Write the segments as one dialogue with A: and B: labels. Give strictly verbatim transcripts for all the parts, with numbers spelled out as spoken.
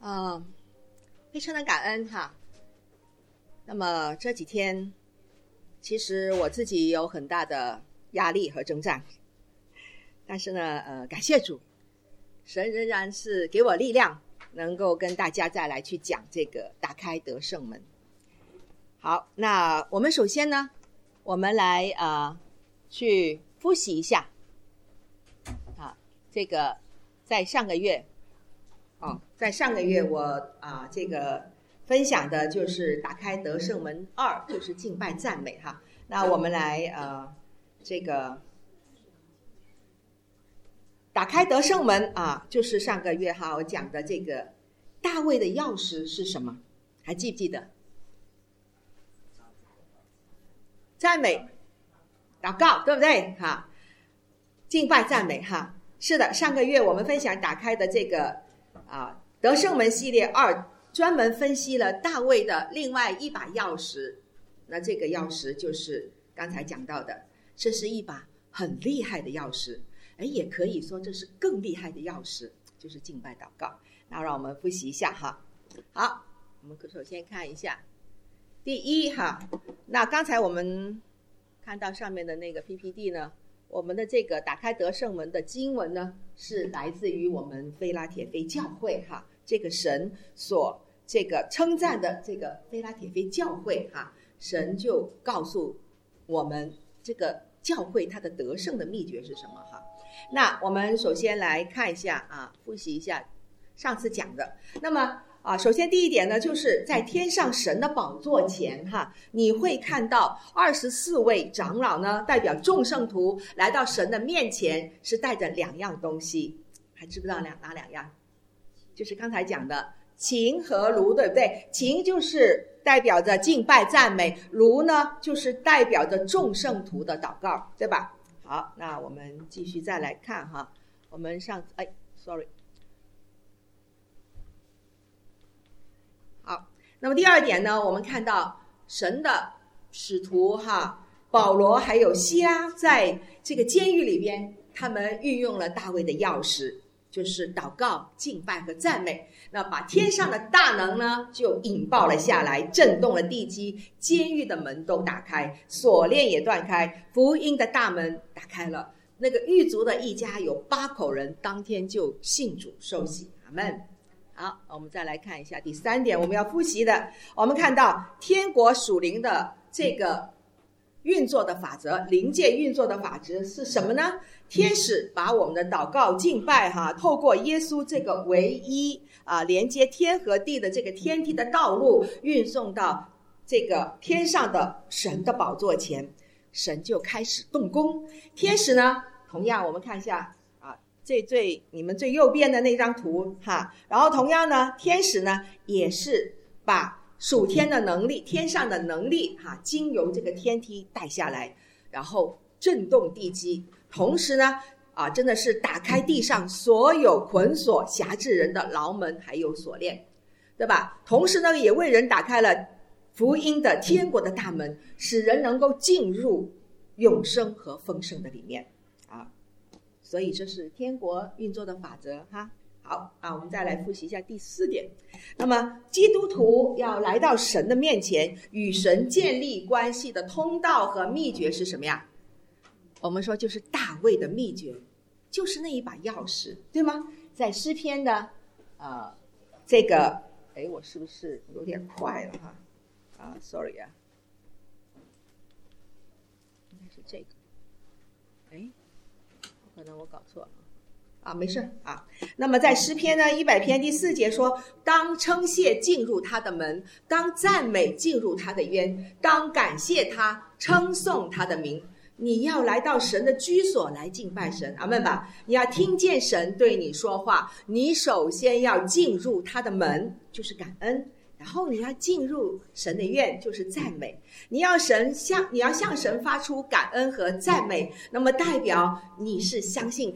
A: 呃，非常的感恩哈。那么这几天，其实我自己有很大的压力和征战，但是呢，呃，感谢主，神仍然是给我力量，能够跟大家再来去讲这个打开得胜门。好，那我们首先呢，我们来呃去复习一下啊，这个在上个月。哦，在上个月我啊、呃、这个分享的就是打开得胜门二，就是敬拜赞美哈。那我们来呃这个打开得胜门啊，就是上个月哈我讲的这个大卫的钥匙是什么？还记不记得？赞美、祷告，对不对？哈，敬拜赞美哈。是的，上个月我们分享打开的这个。啊，得胜门系列二专门分析了大卫的另外一把钥匙，那这个钥匙就是刚才讲到的，这是一把很厉害的钥匙，哎，也可以说这是更厉害的钥匙，就是敬拜祷告。那让我们复习一下哈。好，我们首先看一下第一哈，那刚才我们看到上面的那个 P P T 呢，我们的这个打开得胜门的经文呢，是来自于我们菲拉铁非教会哈，这个神所这个称赞的这个菲拉铁非教会哈，神就告诉我们这个教会它的得胜的秘诀是什么哈。那我们首先来看一下啊，复习一下上次讲的。那么啊，首先第一点呢，就是在天上神的宝座前哈，你会看到二十四位长老呢，代表众圣徒来到神的面前，是带着两样东西，还知不知道两哪两样？就是刚才讲的琴和炉，对不对？琴就是代表着敬拜赞美，炉呢就是代表着众圣徒的祷告，对吧？好，那我们继续再来看哈，我们上哎 ，sorry。好，那么第二点呢，我们看到神的使徒哈，保罗还有西拉在这个监狱里边，他们运用了大卫的钥匙，就是祷告、敬拜和赞美，那把天上的大能呢就引爆了下来，震动了地基，监狱的门都打开，锁链也断开，福音的大门打开了，那个狱卒的一家有八口人，当天就信主受洗，阿们。好，我们再来看一下第三点我们要复习的，我们看到天国属灵的这个运作的法则，灵界运作的法则是什么呢？天使把我们的祷告敬拜哈，透过耶稣这个唯一啊连接天和地的这个天梯的道路，运送到这个天上的神的宝座前，神就开始动工。天使呢，同样我们看一下最最你们最右边的那张图哈，然后同样呢，天使呢也是把属天的能力、天上的能力哈，经由这个天梯带下来，然后震动地基，同时呢啊，真的是打开地上所有捆锁辖制人的牢门还有锁链，对吧？同时呢，也为人打开了福音的天国的大门，使人能够进入永生和丰盛的里面啊。所以这是天国运作的法则哈。好啊，我们再来复习一下第四点。那么基督徒要来到神的面前，与神建立关系的通道和秘诀是什么呀？我们说就是大卫的秘诀，就是那一把钥匙，对吗？在诗篇的呃这个，哎，我是不是有点快了哈？啊 ，sorry 啊，应该是这个，哎。可能我搞错了啊，没事啊。那么在诗篇呢一百篇第四节说，当称谢进入他的门，当赞美进入他的院，当感谢他，称颂他的名。你要来到神的居所来敬拜神，阿们吧。你要听见神对你说话，你首先要进入他的门，就是感恩。然后你要进入神的院，就是赞美。你要神向你要向神发出感恩和赞美，那么代表你是相信他，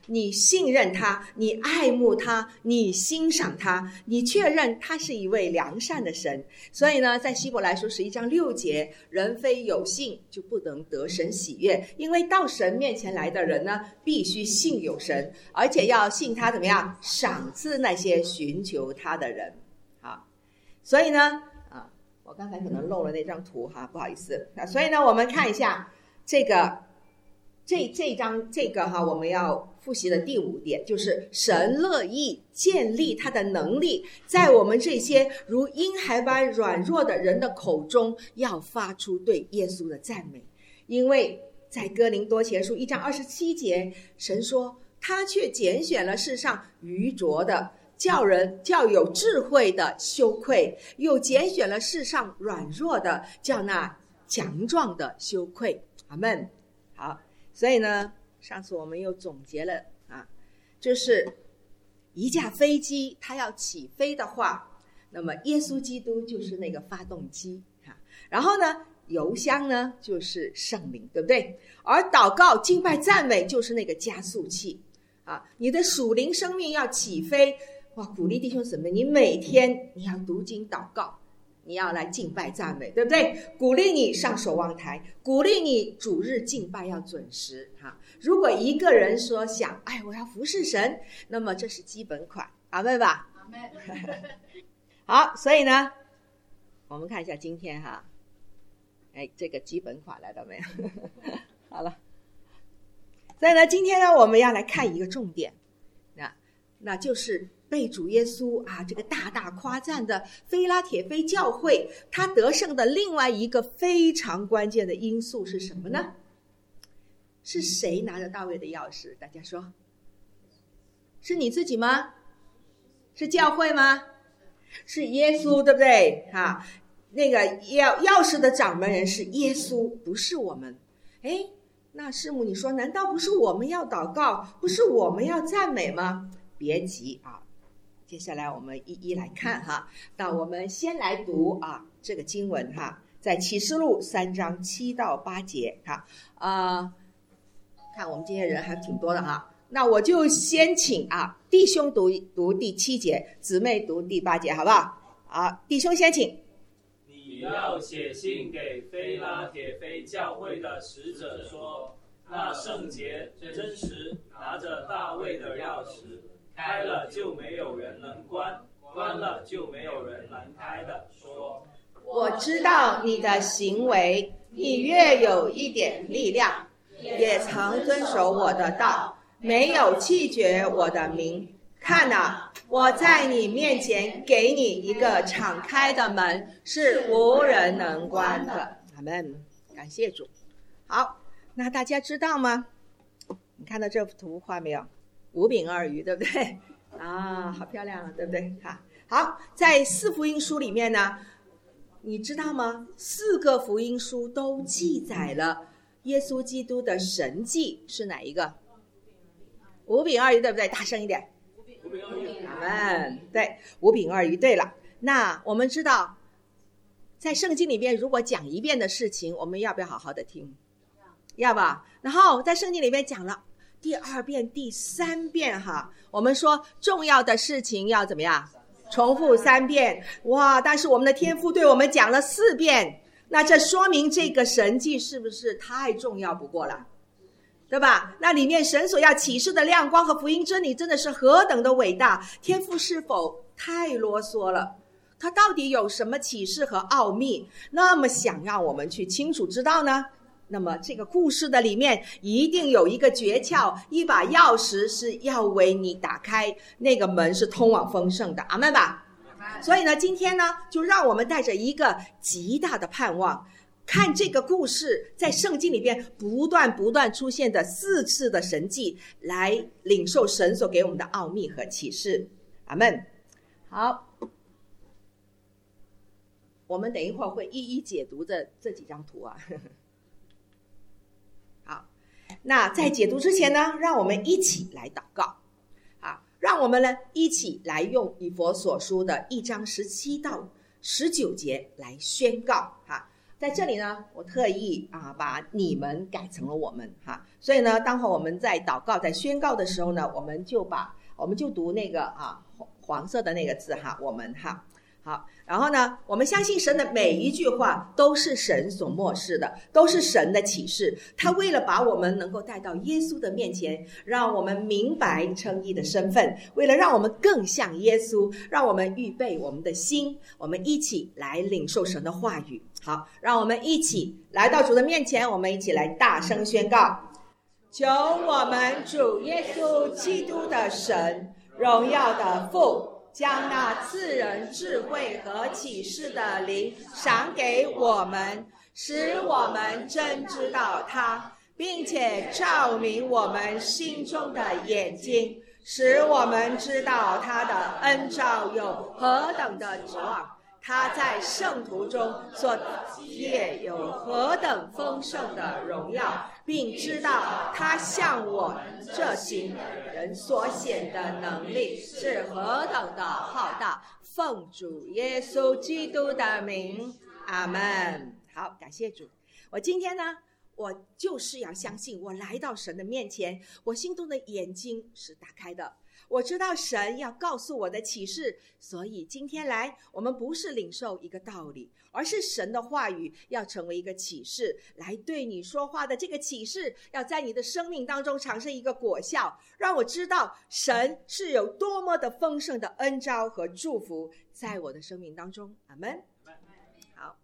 A: 你信任他，你爱慕他，你欣赏他，你确认他是一位良善的神。所以呢，在希伯来书十一章六节，人非有信就不能得神喜悦，因为到神面前来的人呢，必须信有神，而且要信他怎么样赏赐那些寻求他的人。好，所以呢啊，我刚才可能漏了那张图哈，不好意思。那所以呢，我们看一下这个这这张这个哈，我们要复习的第五点就是神乐意建立他的能力，在我们这些如婴孩般软弱的人的口中，要发出对耶稣的赞美。因为在哥林多前书一章二十七节，神说他却拣选了世上愚拙的，叫人叫有智慧的羞愧，又拣选了世上软弱的，叫那强壮的羞愧。阿们。好，所以呢，上次我们又总结了啊，就是一架飞机它要起飞的话，那么耶稣基督就是那个发动机啊，然后呢，油箱呢就是圣灵，对不对？而祷告、敬拜、赞美就是那个加速器啊，你的属灵生命要起飞，哇！鼓励弟兄姊妹，你每天你要读经祷告，你要来敬拜赞美，对不对？鼓励你上守望台，鼓励你主日敬拜要准时哈。如果一个人说想，哎，我要服侍神，那么这是基本款，阿们吧？阿们。好，所以呢，我们看一下今天哈，哎，这个基本款来了没有？好了，所以呢，今天呢，我们要来看一个重点，那那就是被主耶稣啊这个大大夸赞的非拉铁非教会，他得胜的另外一个非常关键的因素是什么呢？是谁拿着大卫的钥匙？大家说，是你自己吗？是教会吗？是耶稣，对不对？哈，那个钥钥匙的掌门人是耶稣，不是我们。哎，那师母你说，难道不是我们要祷告，不是我们要赞美吗？别急啊，接下来我们一一来看哈。那我们先来读啊这个经文哈，在启示录三章七到八节哈。啊、呃，看我们今天人还挺多的哈。那我就先请啊弟兄读读第七节，姊妹读第八节，好不好？好，弟兄先请。
B: 你要写信给非拉铁非教会的使者说，那圣洁真实拿着大卫的钥匙，开了就没有人能关，关了就没有人能开的说，
A: 我知道你的行为，你越有一点力量，也曾遵守我的道，没有弃绝我的名。看啊，我在你面前给你一个敞开的门，是无人能关的。阿们，感谢主。好，那大家知道吗？你看到这幅图画没有？五饼二鱼，对不对？啊，好漂亮啊，对不对？好，好，在四福音书里面呢，你知道吗？四个福音书都记载了耶稣基督的神迹，是哪一个？五饼二鱼，对不对？大声一点。
B: 五饼二鱼。
A: 阿们，对，五饼二鱼。对了，那我们知道，在圣经里面，如果讲一遍的事情，我们要不要好好的听？要吧。然后在圣经里面讲了第二遍、第三遍哈，我们说重要的事情要怎么样？重复三遍。哇！但是我们的天父对我们讲了四遍，那这说明这个神迹是不是太重要不过了？对吧？那里面神所要启示的亮光和福音真理真的是何等的伟大，天父是否太啰嗦了？他到底有什么启示和奥秘，那么想让我们去清楚知道呢？那么这个故事的里面一定有一个诀窍，一把钥匙是要为你打开，那个门是通往丰盛的。阿们吧。所以呢，今天呢，就让我们带着一个极大的盼望，看这个故事在圣经里边不断不断出现的四次的神迹，来领受神所给我们的奥秘和启示。阿们。好，我们等一会儿会一一解读这这几张图啊。好，那在解读之前呢，让我们一起来祷告啊，让我们呢一起来用以弗所书的一章十七到十九节来宣告啊。 在这里呢，我特意啊把你们改成了我们哈，所以呢，待会我们在祷告、在宣告的时候呢，我们就把我们就读那个啊黄色的那个字哈，我们哈。好，然后呢，我们相信神的每一句话都是神所默示的，都是神的启示。他为了把我们能够带到耶稣的面前，让我们明白称义的身份，为了让我们更像耶稣，让我们预备我们的心，我们一起来领受神的话语。好，让我们一起来到主的面前，我们一起来大声宣告：求我们主耶稣基督的神，荣耀的父，将那赐人智慧和启示的灵赏给我们，使我们真知道他，并且照明我们心中的眼睛，使我们知道他的恩召有何等的指望，他在圣徒中所业有何等丰盛的荣耀，并知道他向我们这行人所显的能力是何等的浩大。奉主耶稣基督的名，阿们。好，感谢主。我今天呢，我就是要相信，我来到神的面前，我心中的眼睛是打开的，我知道神要告诉我的启示，所以今天来，我们不是领受一个道理，而是神的话语要成为一个启示，来对你说话的这个启示，要在你的生命当中产生一个果效，让我知道神是有多么的丰盛的恩召和祝福在我的生命当中。阿们。好，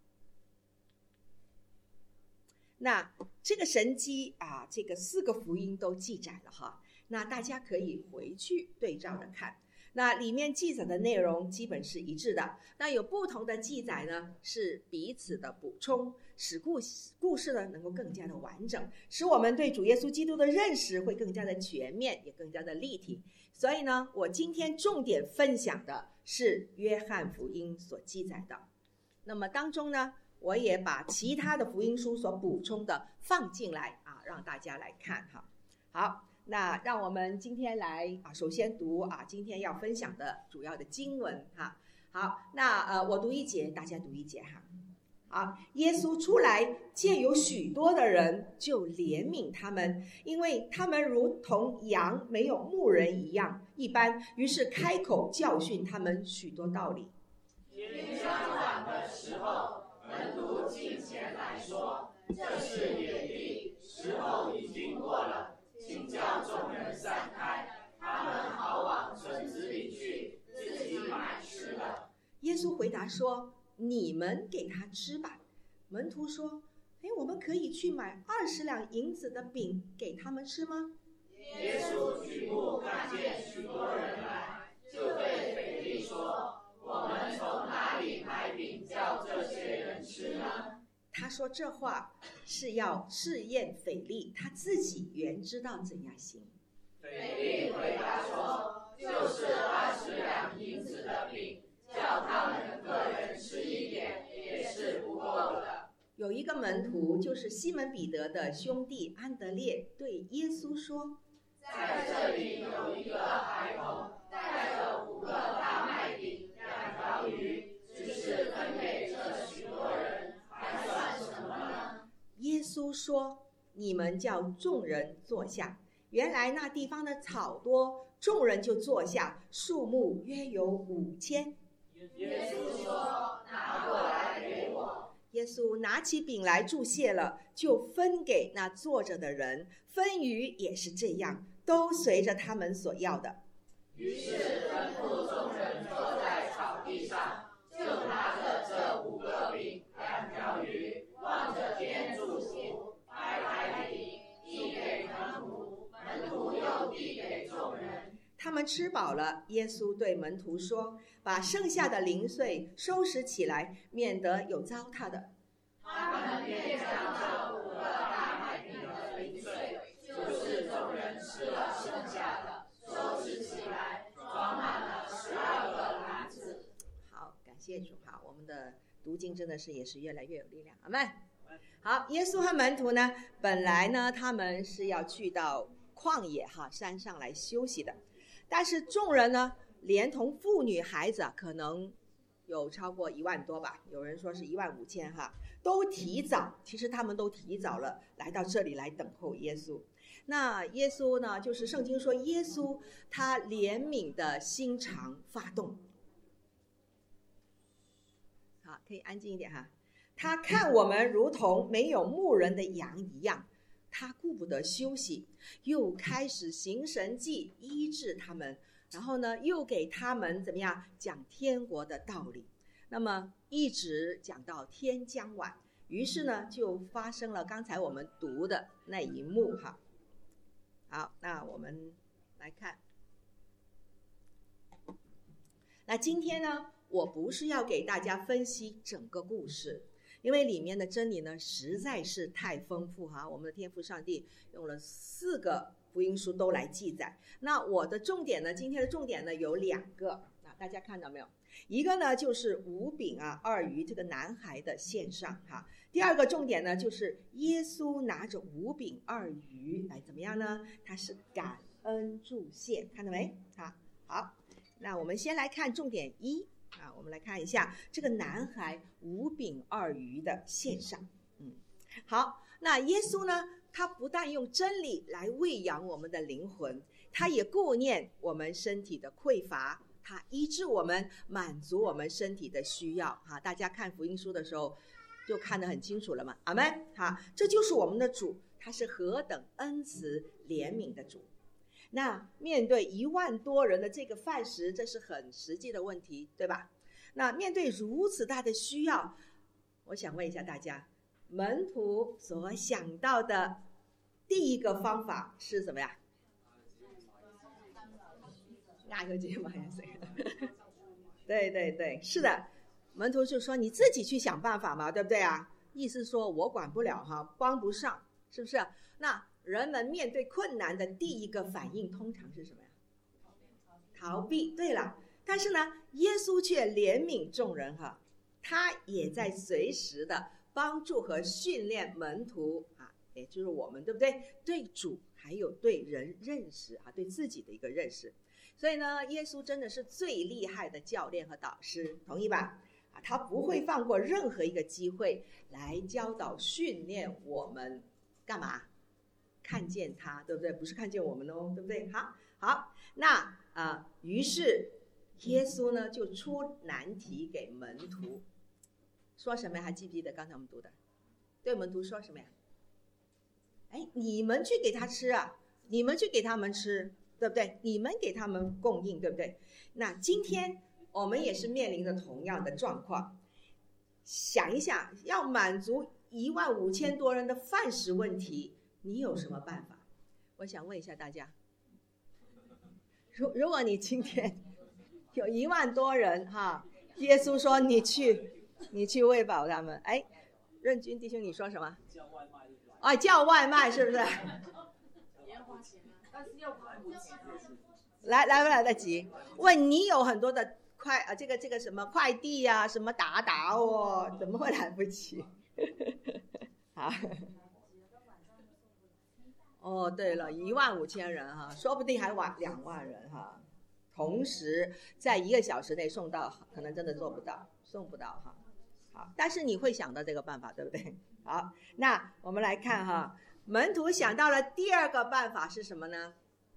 A: 那这个神迹啊，这个四个福音都记载了哈。那大家可以回去对照着看，那里面记载的内容基本是一致的，那有不同的记载呢，是彼此的补充，使故故事呢能够更加的完整，使我们对主耶稣基督的认识会更加的全面，也更加的立体。所以呢，我今天重点分享的是约翰福音所记载的，那么当中呢，我也把其他的福音书所补充的放进来啊，让大家来看哈。好，那让我们今天来啊，首先读啊，今天要分享的主要的经文哈。好，那呃，我读一节，大家读一节哈。好，耶稣出来，见有许多的人，就怜悯他们，因为他们如同羊没有牧人一样一般，于是开口教训他们许多道理。
B: 天将晚的时候，门徒近前来说：“这是野地，时候已经过了，请叫众人散开，他们好往村子里去，自己买吃的。”
A: 耶稣回答说：“你们给他吃吧。”门徒说：“哎，我们可以去买二十两银子的饼给他们吃吗？”
B: 耶稣举目看见许多人来，就对腓力说：“我们从哪里买饼叫这些人吃呢？”
A: 他说这话是要试验腓力，他自己原知道怎样行。
B: 腓力回答说：“就是二十两银子的饼，叫他们个人吃一点，也是不够的。”
A: 有一个门徒，就是西门彼得的兄弟安德烈，对耶稣说：“
B: 在这里有一个孩童，带着五个大麦饼、两条鱼，只是分给这许多人，还算什么呢？”
A: 耶稣说：“你们叫众人坐下。”原来那地方的草多，众人就坐下，数目约有五千。
B: 耶稣说：“拿过来给我。”
A: 耶稣拿起饼来祝谢了，就分给那坐着的人，分鱼也是这样，都随着他们所要的。
B: 于是吩咐众人坐在草地上，就拿着这五个饼、两条鱼，望着天祝福，拍拍饼，递给门徒，门徒又递给众人。
A: 他们吃饱了，耶稣对门徒说：“把剩下的零碎收拾起来，免得有糟蹋的。”
B: 他们便将这五个大麦饼的零碎，就是众人吃了剩下的，收拾起来，装满了十二个篮子。
A: 好，感谢主哈，我们的读经真的是也是越来越有力量，阿们。好，耶稣和门徒呢，本来呢他们是要去到旷野哈山上来休息的。但是众人呢，连同妇女孩子啊，可能有超过一万多吧，有人说是一万五千哈，都提早，其实他们都提早了来到这里来等候耶稣。那耶稣呢，就是圣经说耶稣他怜悯的心肠发动。好，可以安静一点哈。他看我们如同没有牧人的羊一样，他顾不得休息，又开始行神迹医治他们，然后呢又给他们怎么样讲天国的道理。那么一直讲到天将晚，于是呢就发生了刚才我们读的那一幕哈。好，那我们来看，那今天呢我不是要给大家分析整个故事，因为里面的真理呢实在是太丰富哈。我们的天父上帝用了四个福音书都来记载。那我的重点呢，今天的重点呢有两个，那大家看到没有？一个呢就是五饼啊二鱼这个男孩的献上哈。第二个重点呢就是耶稣拿着五饼二鱼来怎么样呢？他是感恩祝谢，看到没？好，好，那我们先来看重点一啊，我们来看一下这个男孩五饼二鱼的献上。嗯，好，那耶稣呢，他不但用真理来喂养我们的灵魂，他也顾念我们身体的匮乏，他医治我们，满足我们身体的需要哈。大家看福音书的时候就看得很清楚了嘛，阿们哈，这就是我们的主，他是何等恩慈怜悯的主。那面对一万多人的这个饭食，这是很实际的问题，对吧？那面对如此大的需要，我想问一下大家，门徒所想到的第一个方法是什么呀？那个节目还是谁？对对对，是的，门徒就说你自己去想办法嘛，对不对啊？意思说我管不了哈，帮不上，是不是？那人们面对困难的第一个反应通常是什么呀？逃避。对了，但是呢，耶稣却怜悯众人哈，他也在随时的帮助和训练门徒啊，也就是我们，对不对？对主还有对人认识啊，对自己的一个认识。所以呢，耶稣真的是最厉害的教练和导师，同意吧？啊，他不会放过任何一个机会来教导训练我们干嘛？看见他，对不对？不是看见我们哦，对不对？好，好，那啊、呃，于是耶稣呢就出难题给门徒，说什么呀？还记不记得刚才我们读的？对门徒说什么呀？哎，你们去给他吃啊，你们去给他们吃，对不对？你们给他们供应，对不对？那今天我们也是面临着同样的状况，想一想，要满足一万五千多人的饭食问题，你有什么办法？我想问一下大家，如如果你今天有一万多人哈，耶稣说你去，你去喂饱他们，哎，任君弟兄，你说什么？
B: 叫外卖。
A: 啊，叫外卖是不是？
C: 也要花钱啊，但是要来不及。
A: 来来不来得及？问你有很多的快啊，这个这个什么快递呀、啊，什么达达哦，怎么会来不及？好。哦，对了，一万五千人哈，说不定还晚两万人哈，同时在一个小时内送到，可能真的做不到，送不到哈。好，但是你会想到这个办法，对不对？好，那我们来看哈，门徒想到了第二个办法是什么呢？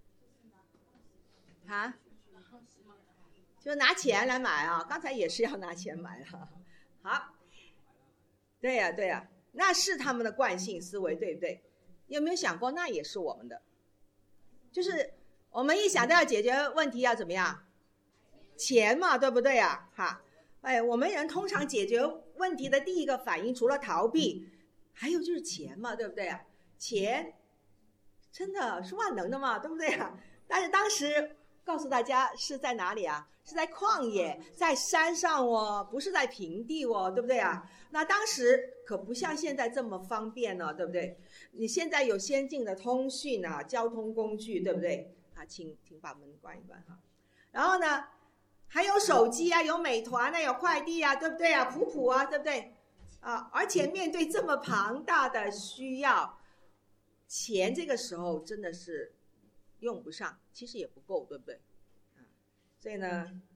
A: 啊，就拿钱来买啊，刚才也是要拿钱买了。好，对呀、啊、对呀、啊，那是他们的惯性思维，对不对？有没有想过，那也是我们的，就是我们一想到要解决问题要怎么样？钱嘛，对不对啊？哈，哎，我们人通常解决问题的第一个反应，除了逃避，还有就是钱嘛，对不对啊？钱真的是万能的嘛，对不对啊？但是当时告诉大家是在哪里啊？是在旷野，在山上哦，不是在平地哦，对不对啊？那当时可不像现在这么方便呢，对不对？你现在有先进的通讯啊，交通工具，对不对？啊，请请把门关一关哈。然后呢，还有手机啊，有美团啊，有快递啊，对不对啊？普普啊，对不对？啊，而且面对这么庞大的需要，钱这个时候真的是用不上，其实也不够，对不对？啊，所以呢，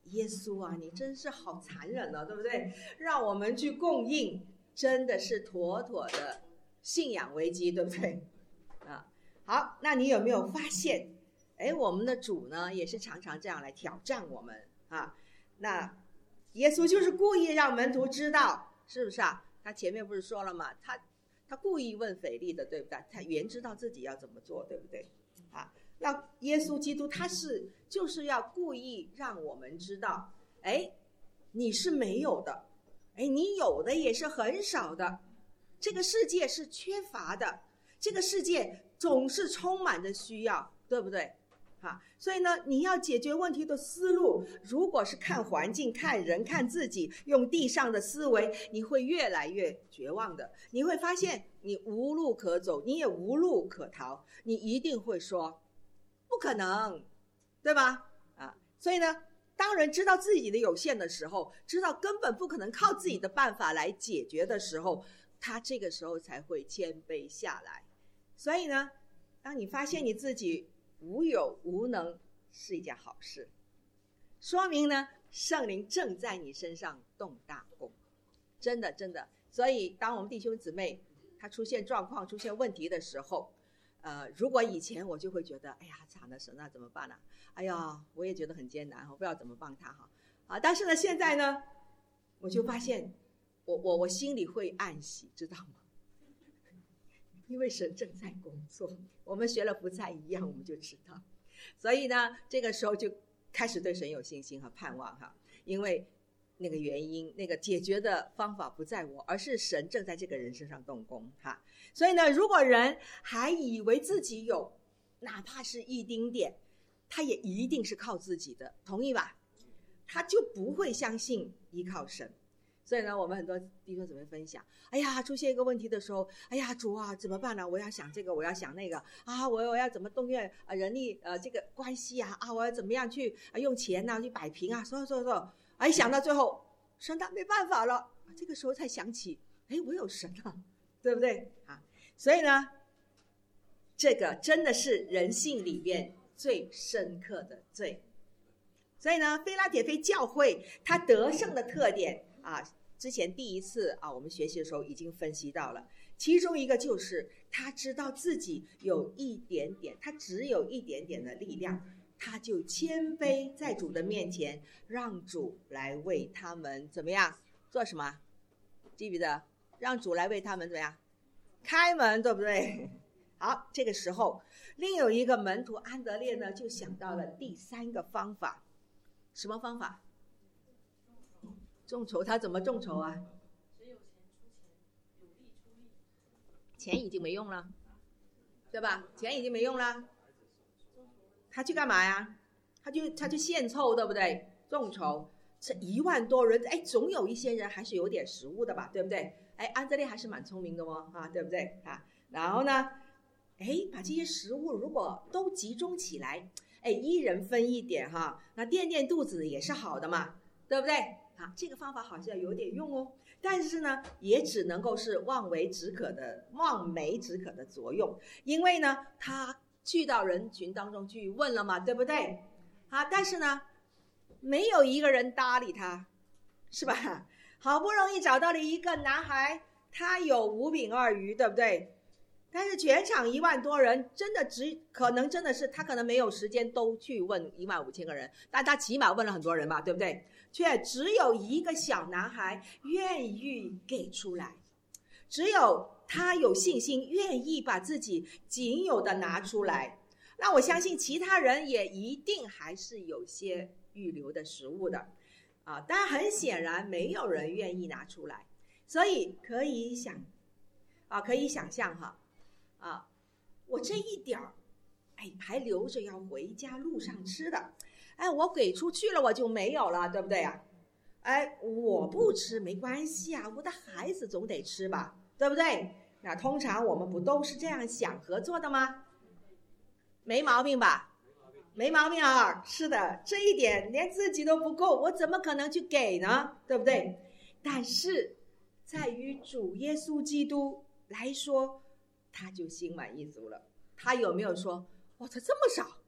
A: 耶稣啊，你真是好残忍啊，对不对？让我们去供应，真的是妥妥的信仰危机，对不对？啊，好，那你有没有发现，哎，我们的主呢，也是常常这样来挑战我们啊。那耶稣就是故意让门徒知道，是不是啊？他前面不是说了吗？他他故意问腓力的，对不对？他原知道自己要怎么做，对不对？啊，那耶稣基督他是就是要故意让我们知道，哎，你是没有的，哎，你有的也是很少的，这个世界是缺乏的，这个世界总是充满着需要，对不对？啊，所以呢，你要解决问题的思路，如果是看环境、看人、看自己，用地上的思维，你会越来越绝望的。你会发现你无路可走，你也无路可逃，你一定会说不可能，对吧？啊，所以呢，当人知道自己的有限的时候，知道根本不可能靠自己的办法来解决的时候，他这个时候才会谦卑下来。所以呢，当你发现你自己无有无能，是一件好事，说明呢圣灵正在你身上动大功，真的真的。所以当我们弟兄姊妹他出现状况出现问题的时候，呃，如果以前我就会觉得哎呀惨了神啊怎么办啊，哎呀我也觉得很艰难，我不知道怎么帮他哈啊。但是呢现在呢我就发现我我我心里会暗喜，知道吗？因为神正在工作，我们学了不再一样，我们就知道。所以呢，这个时候就开始对神有信心和盼望哈，因为那个原因，那个解决的方法不在我，而是神正在这个人身上动工哈。所以呢，如果人还以为自己有，哪怕是一丁点，他也一定是靠自己的，同意吧？他就不会相信依靠神。所以呢，我们很多弟兄姊妹分享，哎呀，出现一个问题的时候，哎呀，主啊，怎么办呢？我要想这个，我要想那个啊，我我要怎么动用啊人力呃这个关系啊啊，我要怎么样去啊用钱啊去摆平啊，所以所以说，哎，想到最后，神他没办法了，这个时候才想起，哎，我有神啊，对不对啊？所以呢，这个真的是人性里面最深刻的罪。所以呢，非拉铁非教会它得胜的特点啊，之前第一次啊，我们学习的时候已经分析到了，其中一个就是他知道自己有一点点，他只有一点点的力量，他就谦卑在主的面前，让主来为他们怎么样做什么？记不记得？让主来为他们怎么样开门，对不对？好，这个时候另有一个门徒安德烈呢，就想到了第三个方法，什么方法？众筹，他怎么众筹啊？
C: 谁有钱出钱，有力出力。
A: 钱已经没用了，对吧？钱已经没用了，他去干嘛呀？他就他就献凑，对不对？众筹，这一万多人，哎，总有一些人还是有点食物的吧，对不对？哎，安德烈还是蛮聪明的哦，啊，对不对啊？然后呢，哎，把这些食物如果都集中起来，哎，一人分一点哈，那垫垫肚子也是好的嘛，对不对？啊，这个方法好像有点用哦，但是呢，也只能够是望为止渴的望梅止渴的作用，因为呢，他去到人群当中去问了嘛，对不对？啊，但是呢，没有一个人搭理他，是吧？好不容易找到了一个男孩，他有五饼二鱼，对不对？但是全场一万多人，真的只可能真的是他可能没有时间都去问一万五千个人，但他起码问了很多人吧，对不对？却只有一个小男孩愿意给出来，只有他有信心，愿意把自己仅有的拿出来。那我相信其他人也一定还是有些预留的食物的啊，但很显然没有人愿意拿出来，所以可以想啊，可以想象哈。啊，我这一点儿，哎，还留着要回家路上吃的，哎，我给出去了我就没有了，对不对啊？哎，我不吃没关系啊，我的孩子总得吃吧，对不对？那通常我们不都是这样想合作的吗？没毛病吧？没毛病啊，是的，这一点连自己都不够，我怎么可能去给呢？对不对？但是在于主耶稣基督来说，他就心满意足了。他有没有说哇，他这么少，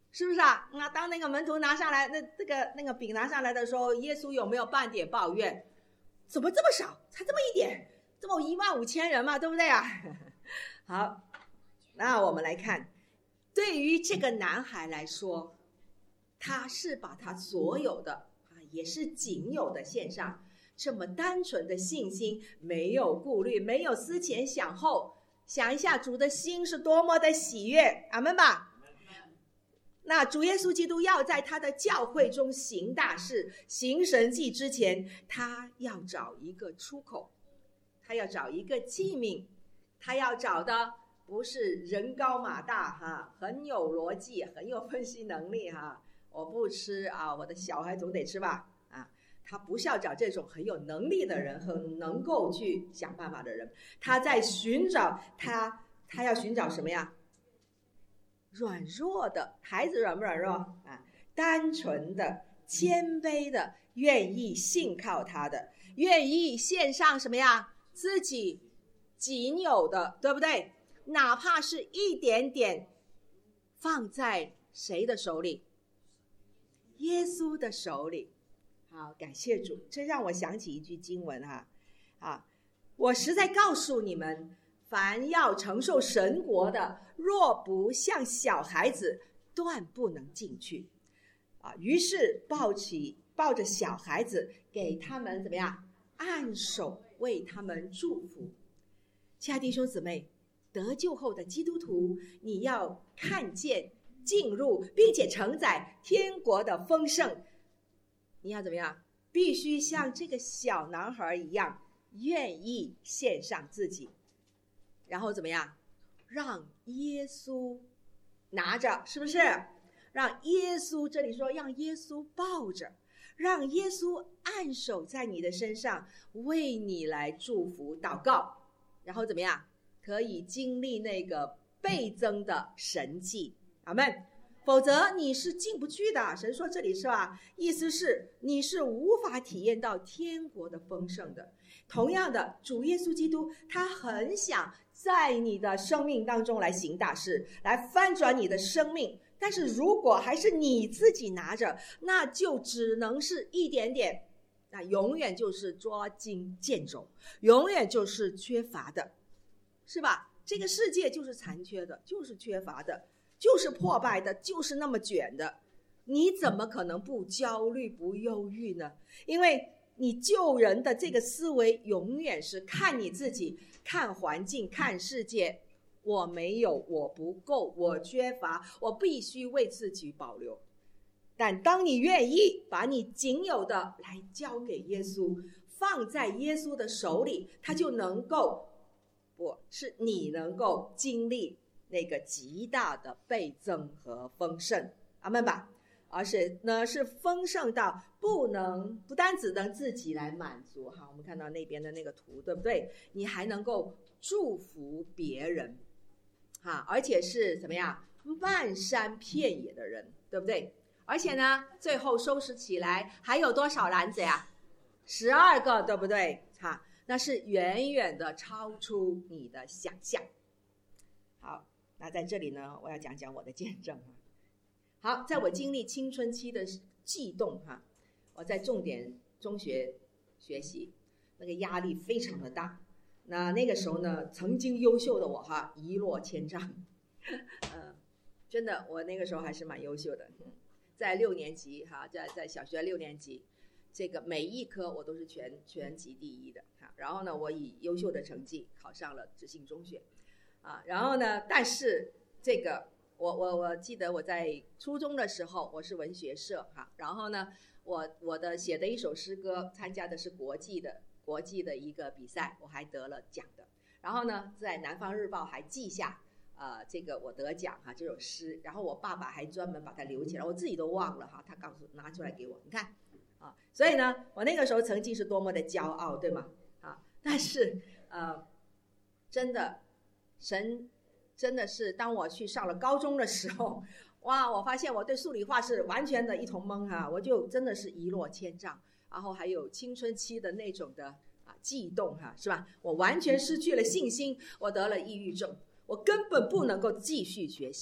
A: 是不是啊？那当那个门徒拿上来，那这个那个饼拿上来的时候，耶稣有没有半点抱怨？怎么这么少？才这么一点，这么一万五千人嘛，对不对啊？好，那我们来看，对于这个男孩来说，他是把他所有的啊，也是仅有的献上，这么单纯的信心，没有顾虑，没有思前想后，想一下主的心是多么的喜悦，阿们吧。那主耶稣基督要在他的教会中行大事、行神迹之前，他要找一个出口，他要找一个器皿，他要找的不是人高马大哈，很有逻辑、很有分析能力哈。我不吃啊，我的小孩总得吃吧啊。他不是要找这种很有能力的人，很能够去想办法的人，他在寻找他，他要寻找什么呀？软弱的孩子，软不软弱啊？单纯的、谦卑的，愿意信靠他的，愿意献上什么呀？自己仅有的，对不对？哪怕是一点点，放在谁的手里？耶稣的手里。好，感谢主。这让我想起一句经文哈，啊，我实在告诉你们，凡要承受神国的，若不像小孩子，断不能进去。啊，于是抱起抱着小孩子，给他们怎么样？按手为他们祝福。亲爱的弟兄姊妹，得救后的基督徒，你要看见、进入，并且承载天国的丰盛。你要怎么样？必须像这个小男孩一样，愿意献上自己。然后怎么样？让耶稣拿着，是不是？让耶稣，这里说让耶稣抱着，让耶稣按手在你的身上，为你来祝福祷告。然后怎么样？可以经历那个倍增的神迹。阿们。否则你是进不去的。神说这里是吧？意思是你是无法体验到天国的丰盛的。同样的，主耶稣基督他很想在你的生命当中来行大事，来翻转你的生命。但是如果还是你自己拿着，那就只能是一点点，那永远就是捉襟见肘，永远就是缺乏的，是吧？这个世界就是残缺的，就是缺乏的，就是破败的，就是那么卷的。你怎么可能不焦虑不忧郁呢？因为你救人的这个思维永远是看你自己，看环境，看世界。我没有，我不够，我缺乏，我必须为自己保留。但当你愿意把你仅有的来交给耶稣，放在耶稣的手里，他就能够，不是你能够经历那个极大的倍增和丰盛。阿们吧。而且呢，是丰盛到不能不单只能自己来满足哈，我们看到那边的那个图，对不对？你还能够祝福别人哈，而且是怎么样漫山遍野的人，对不对？而且呢，最后收拾起来还有多少篮子呀？十二个，对不对？哈，那是远远的超出你的想象。好，那在这里呢，我要讲讲我的见证哈。好，在我经历青春期的悸动哈，我在重点中学学习，那个压力非常的大。那那个时候呢，曾经优秀的我哈一落千丈，呃，真的，我那个时候还是蛮优秀的，在六年级哈，在在小学六年级，这个每一科我都是全全级第一的哈。然后呢，我以优秀的成绩考上了直信中学，啊，然后呢，但是这个我我我记得我在初中的时候，我是文学社哈，然后呢，我我的写的一首诗歌，参加的是国际的。国际的一个比赛，我还得了奖的。然后呢，在南方日报还记下，呃，这个我得奖哈这首诗。然后我爸爸还专门把它留起来，我自己都忘了哈，他告诉拿出来给我，你看啊。所以呢，我那个时候成绩是多么的骄傲，对吗？啊，但是呃，真的，神真的是当我去上了高中的时候，哇，我发现我对数理化是完全的一头懵哈，我就真的是一落千丈。然后还有青春期的那种的啊悸动哈，是吧？我完全失去了信心，我得了抑郁症，我根本不能够继续学习。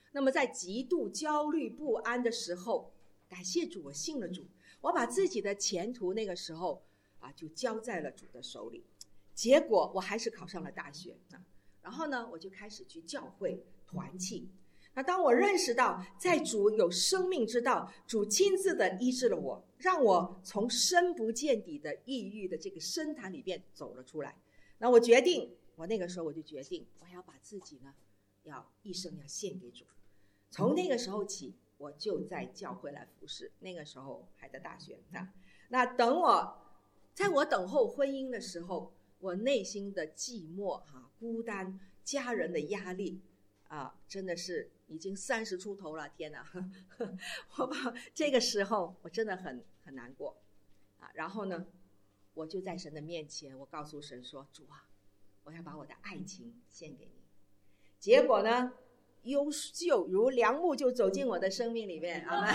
A: 那么在极度焦虑不安的时候，感谢主，我信了主，我把自己的前途那个时候啊就交在了主的手里。结果我还是考上了大学啊，然后呢，我就开始去教会团契。那当我认识到在主有生命之道，主亲自的医治了我，让我从深不见底的抑郁的这个深潭里边走了出来。那我决定，我那个时候我就决定，我要把自己呢，要一生要献给主。从那个时候起，我就在教会来服侍。那个时候还在大学啊。那等我，在我等候婚姻的时候，我内心的寂寞哈、啊、孤单，家人的压力啊，真的是已经三十出头了，天哪！呵呵我把这个时候我真的很很难过啊。然后呢，我就在神的面前，我告诉神说：“主啊，我要把我的爱情献给你。”结果呢，优秀如良木就走进我的生命里面，阿们。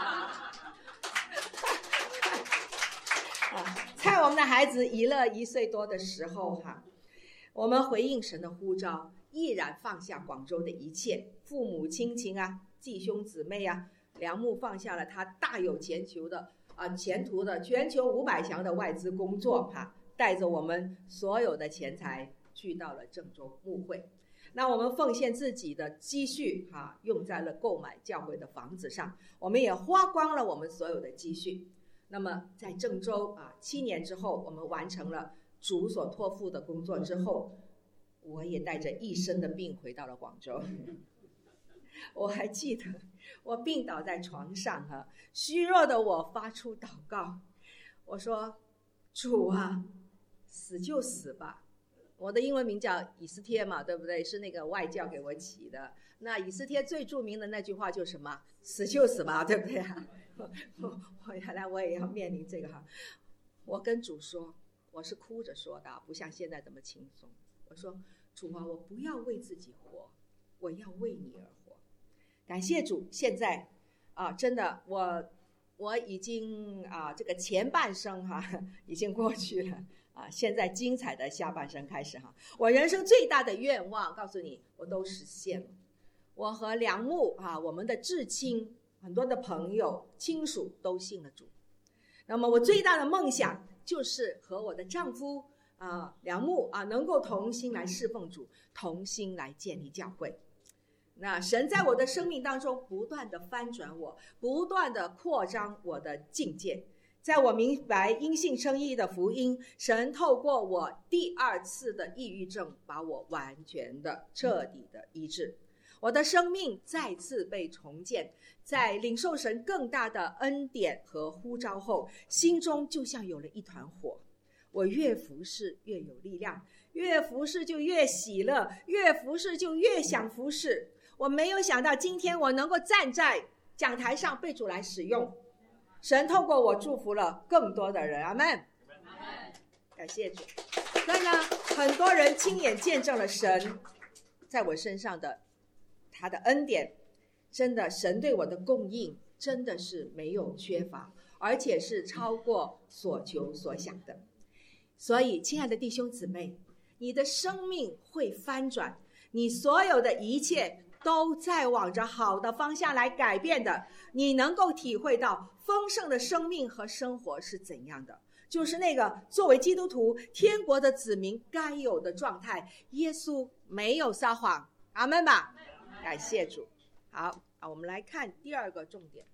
A: 在我们的孩子一乐一岁多的时候哈，我们回应神的呼召，毅然放下广州的一切，父母亲情啊，弟兄姊妹啊，梁木放下了他大有前途的啊前途的全球五百强的外资工作哈，带着我们所有的钱财去到了郑州牧会。那我们奉献自己的积蓄哈，用在了购买教会的房子上，我们也花光了我们所有的积蓄。那么在郑州啊，七年之后，我们完成了主所托付的工作之后，我也带着一身的病回到了广州。我还记得我病倒在床上哈、啊，虚弱的我发出祷告，我说：“主啊，死就死吧。”我的英文名叫以斯帖嘛，对不对？是那个外教给我起的。那以斯帖最著名的那句话就是什么？死就死吧，对不对啊？我我原来我也要面临这个哈。我跟主说，我是哭着说的，不像现在这么轻松。我说：“主啊，我不要为自己活，我要为你而活。”感谢主，现在啊，真的我我已经啊，这个前半生哈、啊、已经过去了。啊，现在精彩的下半生开始哈！我人生最大的愿望，告诉你，我都实现了。我和梁木啊，我们的至亲，很多的朋友、亲属都信了主。那么我最大的梦想就是和我的丈夫啊，梁木啊，能够同心来侍奉主，同心来建立教会。那神在我的生命当中不断的翻转我，不断的扩张我的境界。在我明白因信称义的福音，神透过我第二次的抑郁症，把我完全的、彻底的医治。我的生命再次被重建，在领受神更大的恩典和呼召后，心中就像有了一团火。我越服侍越有力量，越服侍就越喜乐，越服侍就越想服侍。我没有想到今天我能够站在讲台上被主来使用。神透过我祝福了更多的人，阿们，感谢主。所以呢，很多人亲眼见证了神在我身上的他的恩典，真的神对我的供应真的是没有缺乏，而且是超过所求所想的。所以亲爱的弟兄姊妹，你的生命会翻转，你所有的一切都在往着好的方向来改变的，你能够体会到丰盛的生命和生活是怎样的，就是那个作为基督徒天国的子民该有的状态。耶稣没有撒谎，阿们吧，感谢主。好啊，我们来看第二个重点。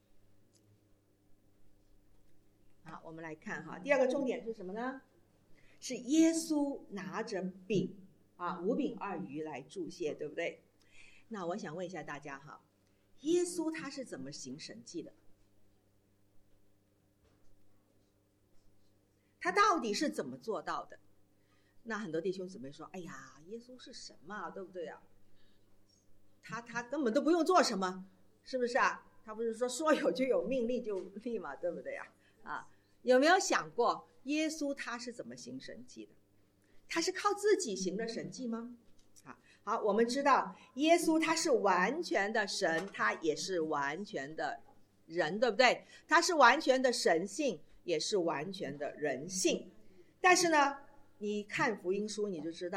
A: 好，我们来看哈，第二个重点是什么呢？是耶稣拿着饼啊，五饼二鱼来祝谢，对不对？那我想问一下大家哈，耶稣他是怎么行神迹的？他到底是怎么做到的？那很多弟兄姊妹说：“哎呀，耶稣是神嘛，对不对啊？他他根本都不用做什么，是不是啊？他不是说说有就有，命立就立嘛，对不对啊？啊，有没有想过耶稣他是怎么行神迹的？他是靠自己行的神迹吗？”好，我们知道耶稣他是完全的神，他也是完全的人，对不对？他是完全的神性，也是完全的人性。但是呢，你看福音书你就知道，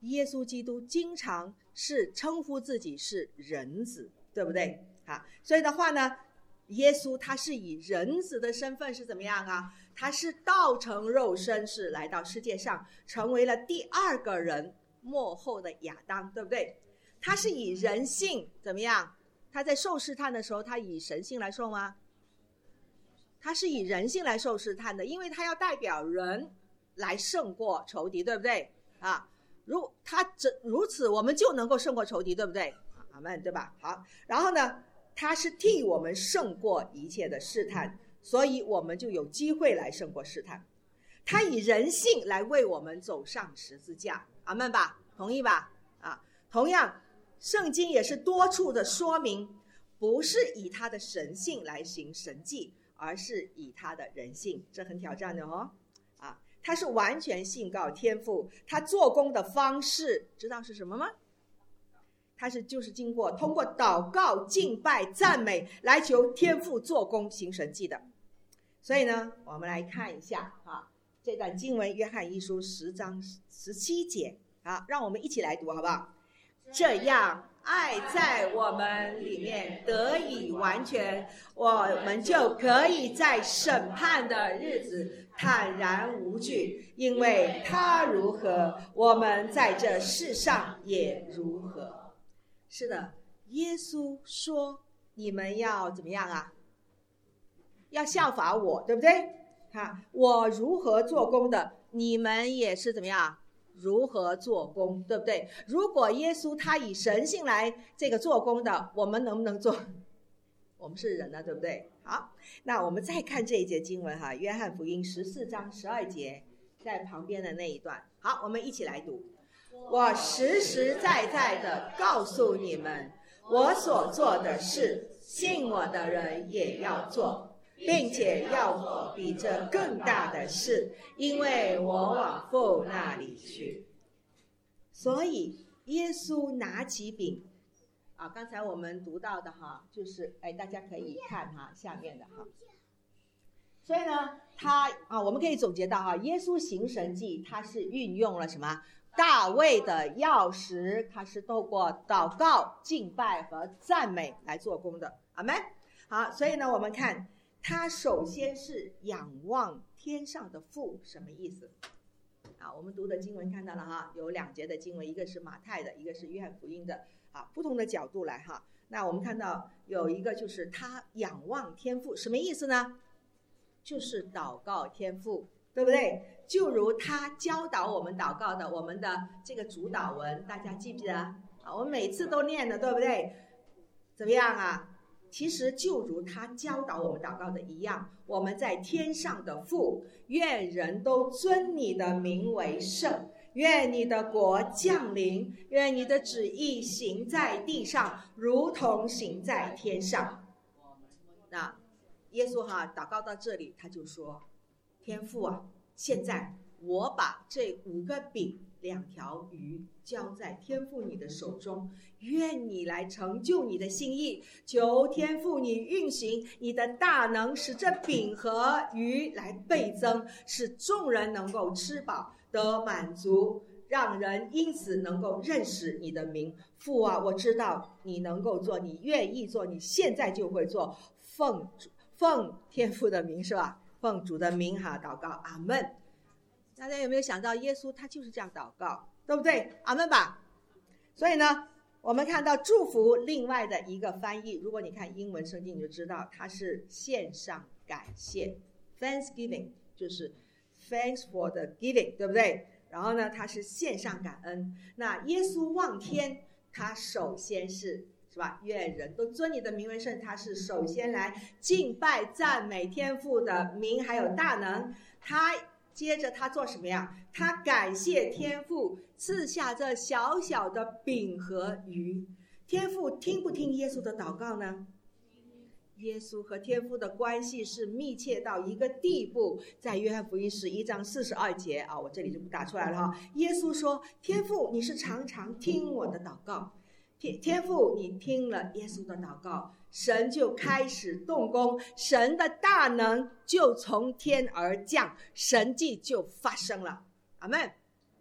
A: 耶稣基督经常是称呼自己是人子，对不对啊？所以的话呢，耶稣他是以人子的身份是怎么样啊？他是道成肉身，是来到世界上，成为了第二个人，末后的亚当，对不对？他是以人性怎么样？他在受试探的时候，他以神性来受吗？他是以人性来受试探的，因为他要代表人来胜过仇敌，对不对啊？如他这如此，我们就能够胜过仇敌，对不对？阿们，对吧？好，然后呢，他是替我们胜过一切的试探，所以我们就有机会来胜过试探。他以人性来为我们走上十字架，阿们吧，同意吧？啊，同样，圣经也是多处的说明，不是以他的神性来行神迹，而是以他的人性，这很挑战的哦。啊，他是完全信靠天父，他做工的方式知道是什么吗？他是就是经过通过祷告、敬拜、赞美来求天父做工行神迹的。所以呢，我们来看一下啊，这段经文，约翰一书十章十七节啊，让我们一起来读好不好？这样，爱在我们里面得以完全，我们就可以在审判的日子坦然无惧，因为他如何，我们在这世上也如何。是的，耶稣说你们要怎么样啊？要效法我，对不对？啊，我如何做工的，你们也是怎么样？如何做工，对不对？如果耶稣他以神性来这个做工的，我们能不能做？我们是人呢，对不对？好，那我们再看这一节经文哈，约翰福音十四章十二节，在旁边的那一段。好，我们一起来读。我实实在在的告诉你们，我所做的事，信我的人也要做，并且要做比这更大的事，因为我往父那里去。所以耶稣拿起饼啊，刚才我们读到的哈，就是哎，大家可以看哈下面的哈。所以呢，他啊，我们可以总结到哈，耶稣行神迹，他是运用了什么？大卫的钥匙，他是透过祷告、敬拜和赞美来做工的，阿们。好，所以呢，我们看他首先是仰望天上的父，什么意思？啊，我们读的经文看到了哈，有两节的经文，一个是马太的，一个是约翰福音的，啊，不同的角度来哈。那我们看到有一个就是他仰望天父，什么意思呢？就是祷告天父，对不对？就如他教导我们祷告的，我们的这个主祷文，大家记不记得啊？我们每次都念的，对不对？怎么样啊？其实就如他教导我们祷告的一样，我们在天上的父，愿人都尊你的名为圣，愿你的国降临，愿你的旨意行在地上，如同行在天上。那耶稣哈祷告到这里，他就说：天父啊，现在我把这五个饼两条鱼交在天父你的手中，愿你来成就你的心意，求天父你运行你的大能，使这饼和鱼来倍增，使众人能够吃饱得满足，让人因此能够认识你的名。父啊，我知道你能够做，你愿意做，你现在就会做，奉奉天父的名，是吧？奉主的名哈祷告，阿们。大家有没有想到耶稣他就是这样祷告，对不对？阿们吧。所以呢，我们看到祝福另外的一个翻译，如果你看英文圣经你就知道它是献上感谢 Thanksgiving， 就是 Thanks for the giving， 对不对？然后呢，它是献上感恩。那耶稣望天，他首先是是吧？愿人都尊你的名为圣，他是首先来敬拜赞美天父的名还有大能。他接着他做什么呀？他感谢天父赐下这小小的饼和鱼。天父听不听耶稣的祷告呢？耶稣和天父的关系是密切到一个地步，在约翰福音十一章四十二节啊，我这里就不打出来了哈。耶稣说：天父，你是常常听我的祷告。天天父，你听了耶稣的祷告，神就开始动工，神的大能就从天而降，神迹就发生了，阿们。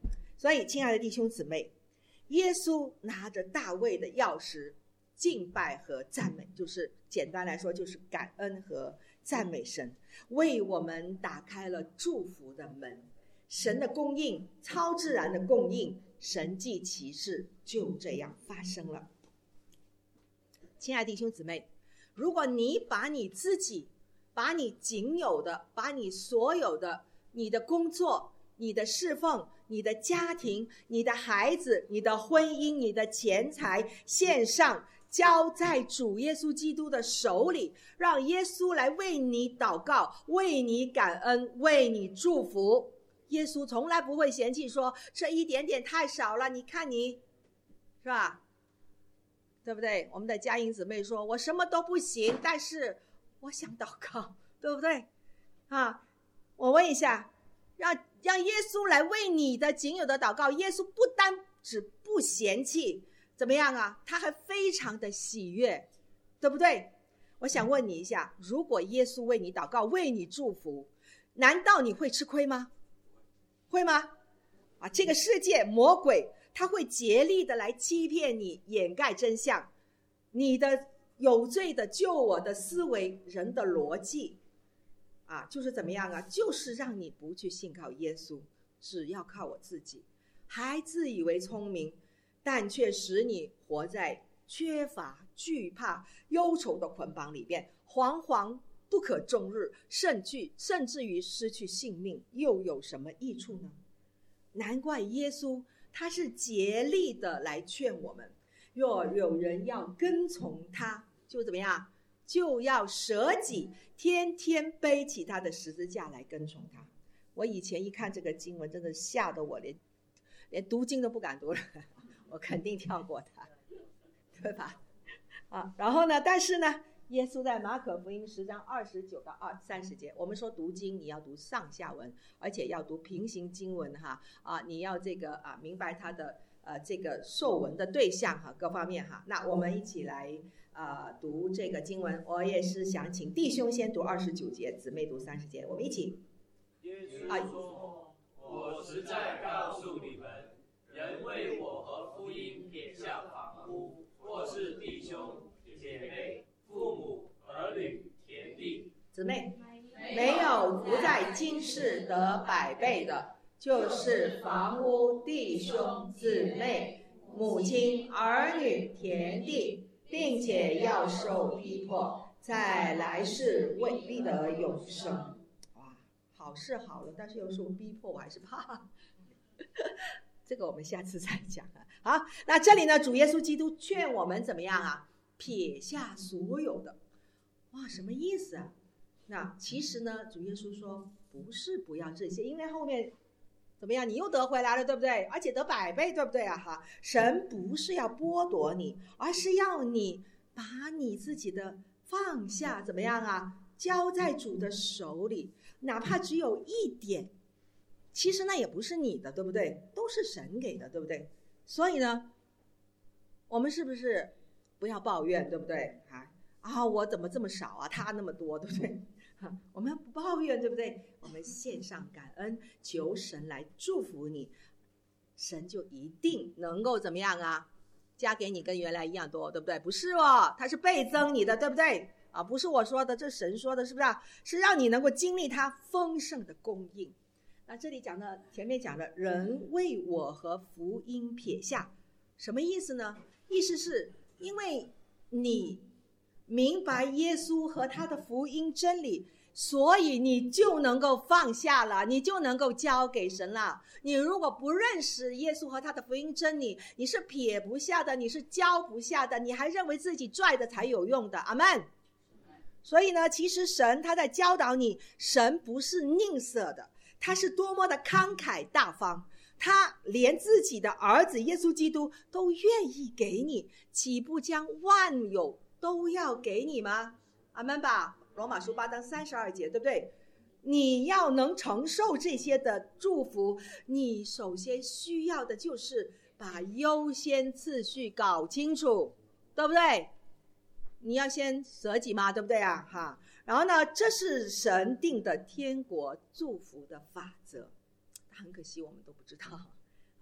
A: 所以亲爱的弟兄姊妹，耶稣拿着大卫的钥匙，敬拜和赞美，就是简单来说就是感恩和赞美神，为我们打开了祝福的门。神的供应，超自然的供应，神迹奇事就这样发生了。亲爱的弟兄姊妹，如果你把你自己，把你仅有的，把你所有的，你的工作，你的侍奉，你的家庭，你的孩子，你的婚姻，你的钱财献上，交在主耶稣基督的手里，让耶稣来为你祷告，为你感恩，为你祝福。耶稣从来不会嫌弃说这一点点太少了，你看你是吧，对不对？我们的佳音姊妹说我什么都不行，但是我想祷告，对不对啊？我问一下，让让耶稣来为你的仅有的祷告，耶稣不单只不嫌弃，怎么样啊？他还非常的喜悦，对不对？我想问你一下，如果耶稣为你祷告，为你祝福，难道你会吃亏吗？会吗？啊，这个世界魔鬼他会竭力的来欺骗你，掩盖真相。你的有罪的救我的思维，人的逻辑啊，就是怎么样啊？就是让你不去信靠耶稣，只要靠我自己，还自以为聪明，但却使你活在缺乏、惧怕、忧愁的捆绑里边，惶惶不可终日，甚至甚至于失去性命，又有什么益处呢？难怪耶稣他是竭力的来劝我们，若有人要跟从他，就怎么样？就要舍己，天天背起他的十字架来跟从他。我以前一看这个经文，真的吓得我连连读经都不敢读了，我肯定跳过它，对吧？啊，然后呢，但是呢，耶稣在马可福音十章二十九到二三十节，我们说读经你要读上下文，而且要读平行经文哈啊，你要这个啊明白它的呃这个受文的对象哈各方面哈。那我们一起来呃读这个经文，我也是想请弟兄先读二十九节，姊妹读三十节，我们一起。
B: 耶稣说：“我实在告诉你们，人为我和福音撇下房屋，或是弟兄姐妹、父母、儿女、田地。”
A: 姊妹，没有不在今世得百倍的，就是房屋、弟兄、姊妹、母亲、儿女、田地，并且要受逼迫，在来世未必得永生。哇，好是好了，但是又受逼迫，我还是怕。这个我们下次再讲啊。好，那这里呢，主耶稣基督劝我们怎么样啊？撇下所有的。哇，什么意思啊？那其实呢，主耶稣说不是不要这些，因为后面怎么样，你又得回来了，对不对？而且得百倍，对不对啊？哈，神不是要剥夺你，而是要你把你自己的放下，怎么样啊？交在主的手里，哪怕只有一点，其实那也不是你的，对不对？都是神给的，对不对？所以呢，我们是不是不要抱怨，对不对？啊啊，我怎么这么少啊？他那么多，对不对？我们不抱怨，对不对？我们献上感恩，求神来祝福你，神就一定能够怎么样啊？加给你跟原来一样多，对不对？不是哦，他是倍增你的，对不对？啊，不是我说的，这神说的，是不是啊？是让你能够经历他丰盛的供应。那这里讲的，前面讲的人为我和福音撇下，什么意思呢？意思是因为你明白耶稣和他的福音真理，所以你就能够放下了，你就能够交给神了。你如果不认识耶稣和他的福音真理，你是撇不下的，你是交不下的，你还认为自己拽的才有用的。阿们。所以呢，其实神他在教导你，神不是吝啬的，他是多么的慷慨大方，他连自己的儿子耶稣基督都愿意给你，岂不将万有都要给你吗？阿们吧。罗马书八章三十二节，对不对？你要能承受这些的祝福，你首先需要的就是把优先次序搞清楚，对不对？你要先舍己嘛，对不对啊？哈，然后呢，这是神定的天国祝福的法则，很可惜我们都不知道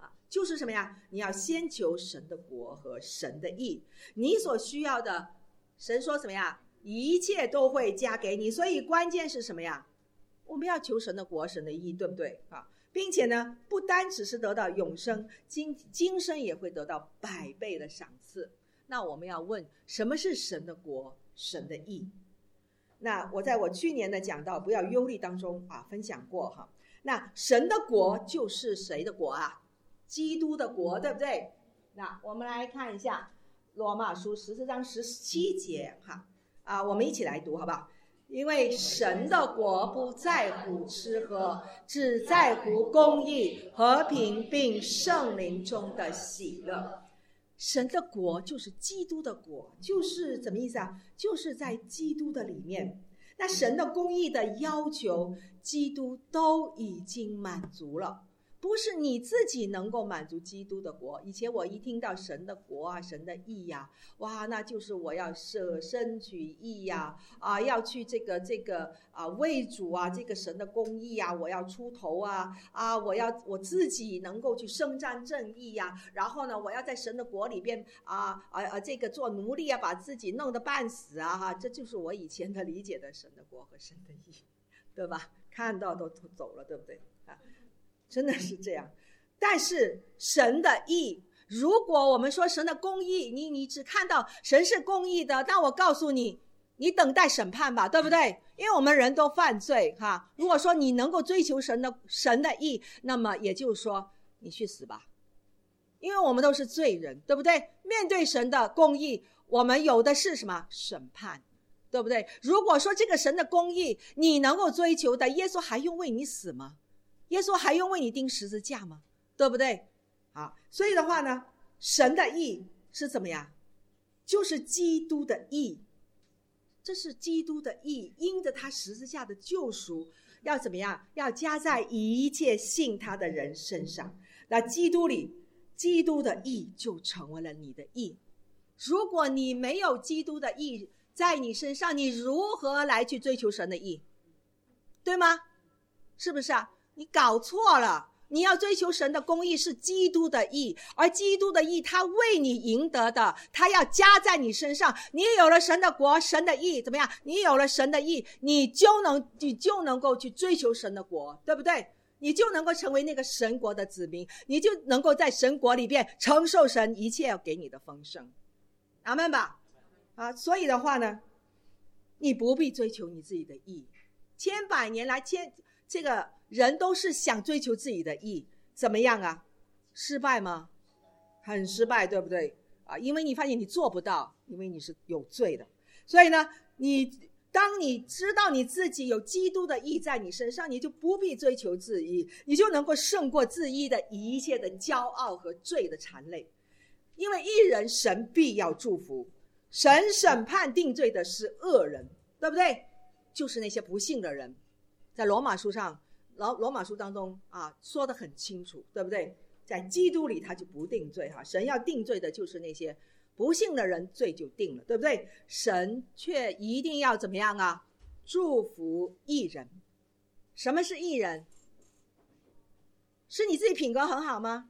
A: 啊，就是什么呀？你要先求神的国和神的义，你所需要的，神说什么呀？一切都会加给你。所以关键是什么呀？我们要求神的国神的义，对不对啊？并且呢，不单只是得到永生，今今生也会得到百倍的赏赐。那我们要问，什么是神的国神的义？那我在我去年的讲到不要忧虑当中啊分享过哈。那神的国就是谁的国啊？基督的国，对不对？那我们来看一下罗马书十四章十七节哈啊，我们一起来读好不好？因为神的国不在乎吃喝，只在乎公义、和平并圣灵中的喜乐。神的国就是基督的国，就是怎么意思啊？就是在基督的里面。那神的公义的要求，基督都已经满足了。不是你自己能够满足基督的国。以前我一听到神的国啊，神的义呀、啊，哇，那就是我要舍身取义呀、啊，啊，要去这个这个啊为主啊，这个神的公义啊，我要出头啊，啊，我要我自己能够去伸张正义呀、啊，然后呢，我要在神的国里边啊啊啊这个做奴隶啊，把自己弄得半死啊，哈，这就是我以前的理解的神的国和神的义，对吧？看到都走了，对不对啊？真的是这样。但是神的义，如果我们说神的公义，你你只看到神是公义的，那我告诉你，你等待审判吧，对不对？因为我们人都犯罪哈。如果说你能够追求神的神的义，那么也就是说你去死吧，因为我们都是罪人，对不对？面对神的公义，我们有的是什么审判，对不对？如果说这个神的公义你能够追求的，耶稣还用为你死吗？耶稣还用为你钉十字架吗？对不对？好，所以的话呢，神的义是怎么样？就是基督的义，这是基督的义，因着他十字架的救赎，要怎么样？要加在一切信他的人身上。那基督里，基督的义就成为了你的义。如果你没有基督的义在你身上，你如何来去追求神的义？对吗？是不是啊？你搞错了，你要追求神的公义是基督的义，而基督的义他为你赢得的，他要加在你身上。你有了神的国神的义，怎么样？你有了神的义，你就能你就能够去追求神的国，对不对？你就能够成为那个神国的子民，你就能够在神国里边承受神一切要给你的丰盛。阿们吧。啊，所以的话呢，你不必追求你自己的义。千百年来千这个人都是想追求自己的义，怎么样啊？失败吗？很失败，对不对啊？因为你发现你做不到，因为你是有罪的。所以呢，你当你知道你自己有基督的义在你身上，你就不必追求自义，你就能够胜过自义的一切的骄傲和罪的缠累。因为义人神必要祝福，神审判定罪的是恶人，对不对？就是那些不信的人。在罗马书上，罗罗马书当中啊，说得很清楚，对不对？在基督里他就不定罪哈，神要定罪的就是那些不信的人，罪就定了，对不对？神却一定要怎么样啊？祝福义人。什么是义人？是你自己品格很好吗？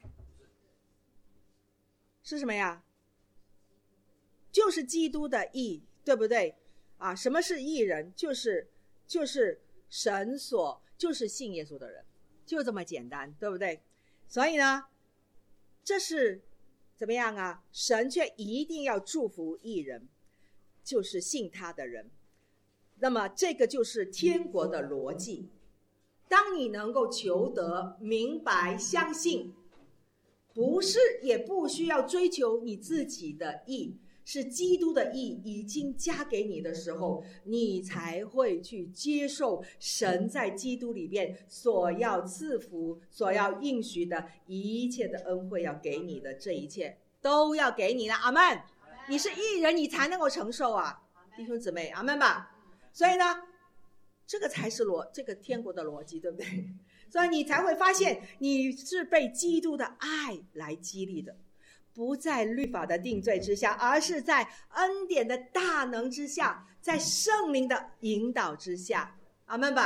A: 是什么呀？就是基督的义，对不对啊？什么是义人？就是就是神所就是信耶稣的人，就这么简单，对不对？所以呢，这是怎么样啊？神却一定要祝福义人，就是信他的人。那么这个就是天国的逻辑。当你能够求得、明白、相信，不是也不需要追求你自己的义，是基督的义已经加给你的时候，你才会去接受神在基督里面所要赐福、所要应许的一切的恩惠，要给你的这一切都要给你了。阿们。你是义人，你才能够承受啊，弟兄姊妹，阿们吧。所以呢，这个才是逻这个天国的逻辑，对不对？所以你才会发现你是被基督的爱来激励的，不在律法的定罪之下，而是在恩典的大能之下，在圣灵的引导之下。阿们吧。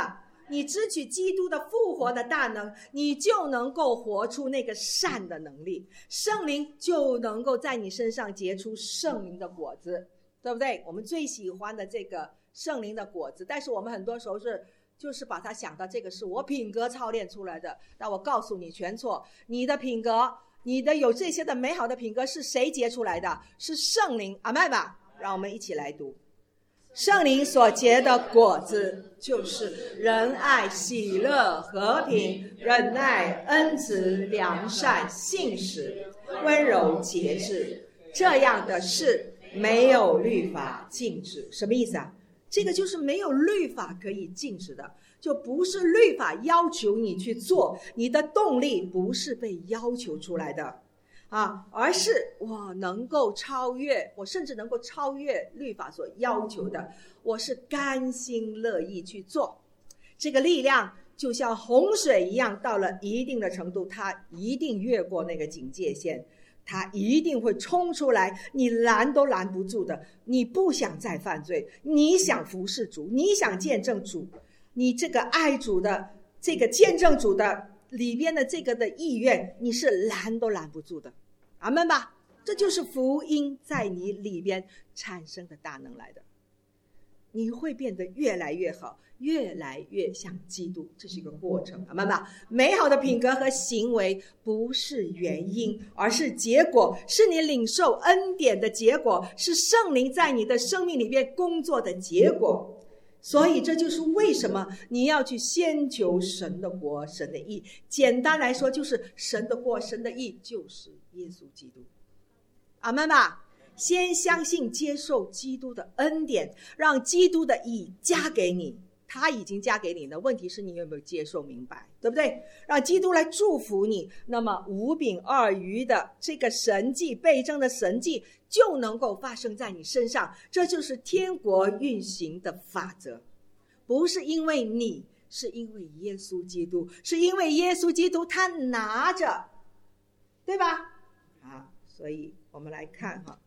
A: 你支取基督的复活的大能，你就能够活出那个善的能力，圣灵就能够在你身上结出圣灵的果子，对不对？我们最喜欢的这个圣灵的果子，但是我们很多时候是就是把它想到这个是我品格操练出来的，但我告诉你全错。你的品格，你的有这些的美好的品格是谁结出来的？是圣灵。阿们吧，让我们一起来读。圣灵所结的果子就是仁爱、喜乐、和平、忍耐、恩慈、良善、信实、温柔、节制，这样的事没有律法禁止。什么意思啊？这个就是没有律法可以禁止的，就不是律法要求你去做，你的动力不是被要求出来的啊，而是我能够超越，我甚至能够超越律法所要求的，我是甘心乐意去做。这个力量就像洪水一样，到了一定的程度，它一定越过那个警戒线，它一定会冲出来，你拦都拦不住的。你不想再犯罪，你想服侍主，你想见证主，你这个爱主的，这个见证主的里边的这个的意愿，你是拦都拦不住的。阿们吧，这就是福音在你里边产生的大能来的。你会变得越来越好，越来越像基督，这是一个过程。阿们吧，美好的品格和行为不是原因，而是结果，是你领受恩典的结果，是圣灵在你的生命里边工作的结果。所以这就是为什么你要去先求神的国，神的义。简单来说，就是神的国，神的义就是耶稣基督。阿们吧，先相信接受基督的恩典，让基督的义加给你，他已经加给你的，问题是你有没有接受明白，对不对？让基督来祝福你，那么五饼二鱼的这个神迹，倍增的神迹就能够发生在你身上。这就是天国运行的法则，不是因为你，是因为耶稣基督，是因为耶稣基督他拿着，对吧？啊，所以我们来看哈，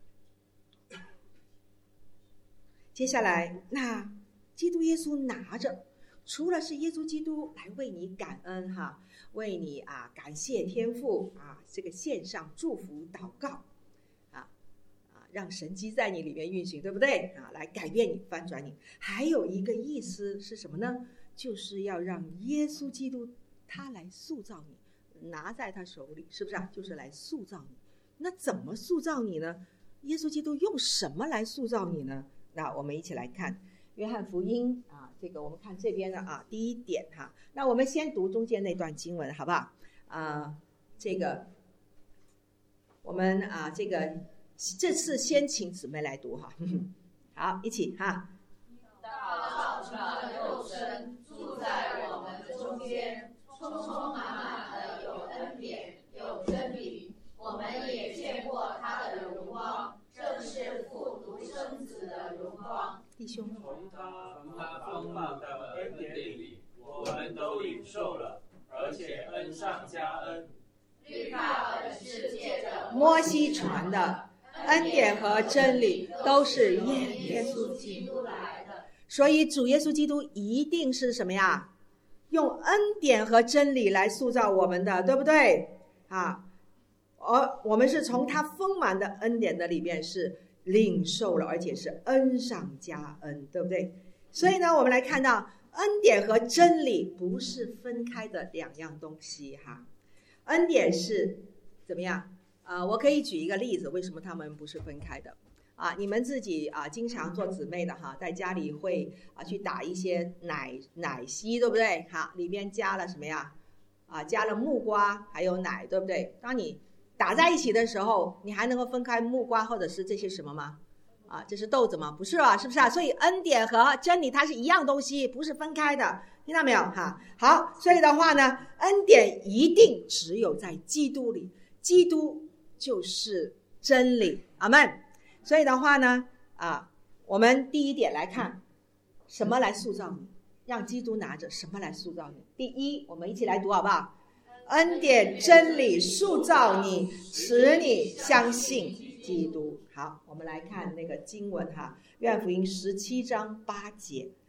A: 接下来那基督耶稣拿着，除了是耶稣基督来为你感恩哈，为你啊感谢天父啊，这个献上祝福祷告啊啊，让神迹在你里面运行，对不对啊？来改变你，翻转你。还有一个意思是什么呢？就是要让耶稣基督他来塑造你，拿在他手里，是不是啊？就是来塑造你。那怎么塑造你呢？耶稣基督用什么来塑造你呢？那我们一起来看约翰福音啊，这个我们看这边的啊，第一点哈。那我们先读中间那段经文，好不好？啊，这个我们啊，这个这次先请姊妹来读哈。好，一起哈。
C: 道成肉身，住在我们中间，充充满满的有恩典，有真理。我们也见过他的荣光，正是父独生子的荣光。
A: 弟兄，
B: 从他丰满的恩典里，我们都领受了，而且恩上加恩。
C: 律法本是借着
A: 摩西传的，恩典和真理都是耶耶稣基督来的。所以主耶稣基督一定是什么呀？用恩典和真理来塑造我们的，对不对啊？而我们是从他丰满的恩典的里面是领受了，而且是恩上加恩，对不对？所以呢，我们来看到恩典和真理不是分开的两样东西哈。恩典是怎么样啊、呃？我可以举一个例子，为什么他们不是分开的啊？你们自己啊，经常做姊妹的哈，在家里会啊去打一些奶奶昔，对不对？哈，里边加了什么呀？啊，加了木瓜还有奶，对不对？当你打在一起的时候，你还能够分开木瓜或者是这些什么吗？啊，这是豆子吗？不是啊，是不是啊？所以恩典和真理它是一样东西，不是分开的，听到没有哈？好，所以的话呢，恩典一定只有在基督里，基督就是真理，阿们。所以的话呢，啊，我们第一点来看，什么来塑造你？让基督拿着什么来塑造你？第一，我们一起来读好不好？恩典真理塑造你，使你相信基督。好，我们来看那个经文哈，约翰福音十七章八节啊，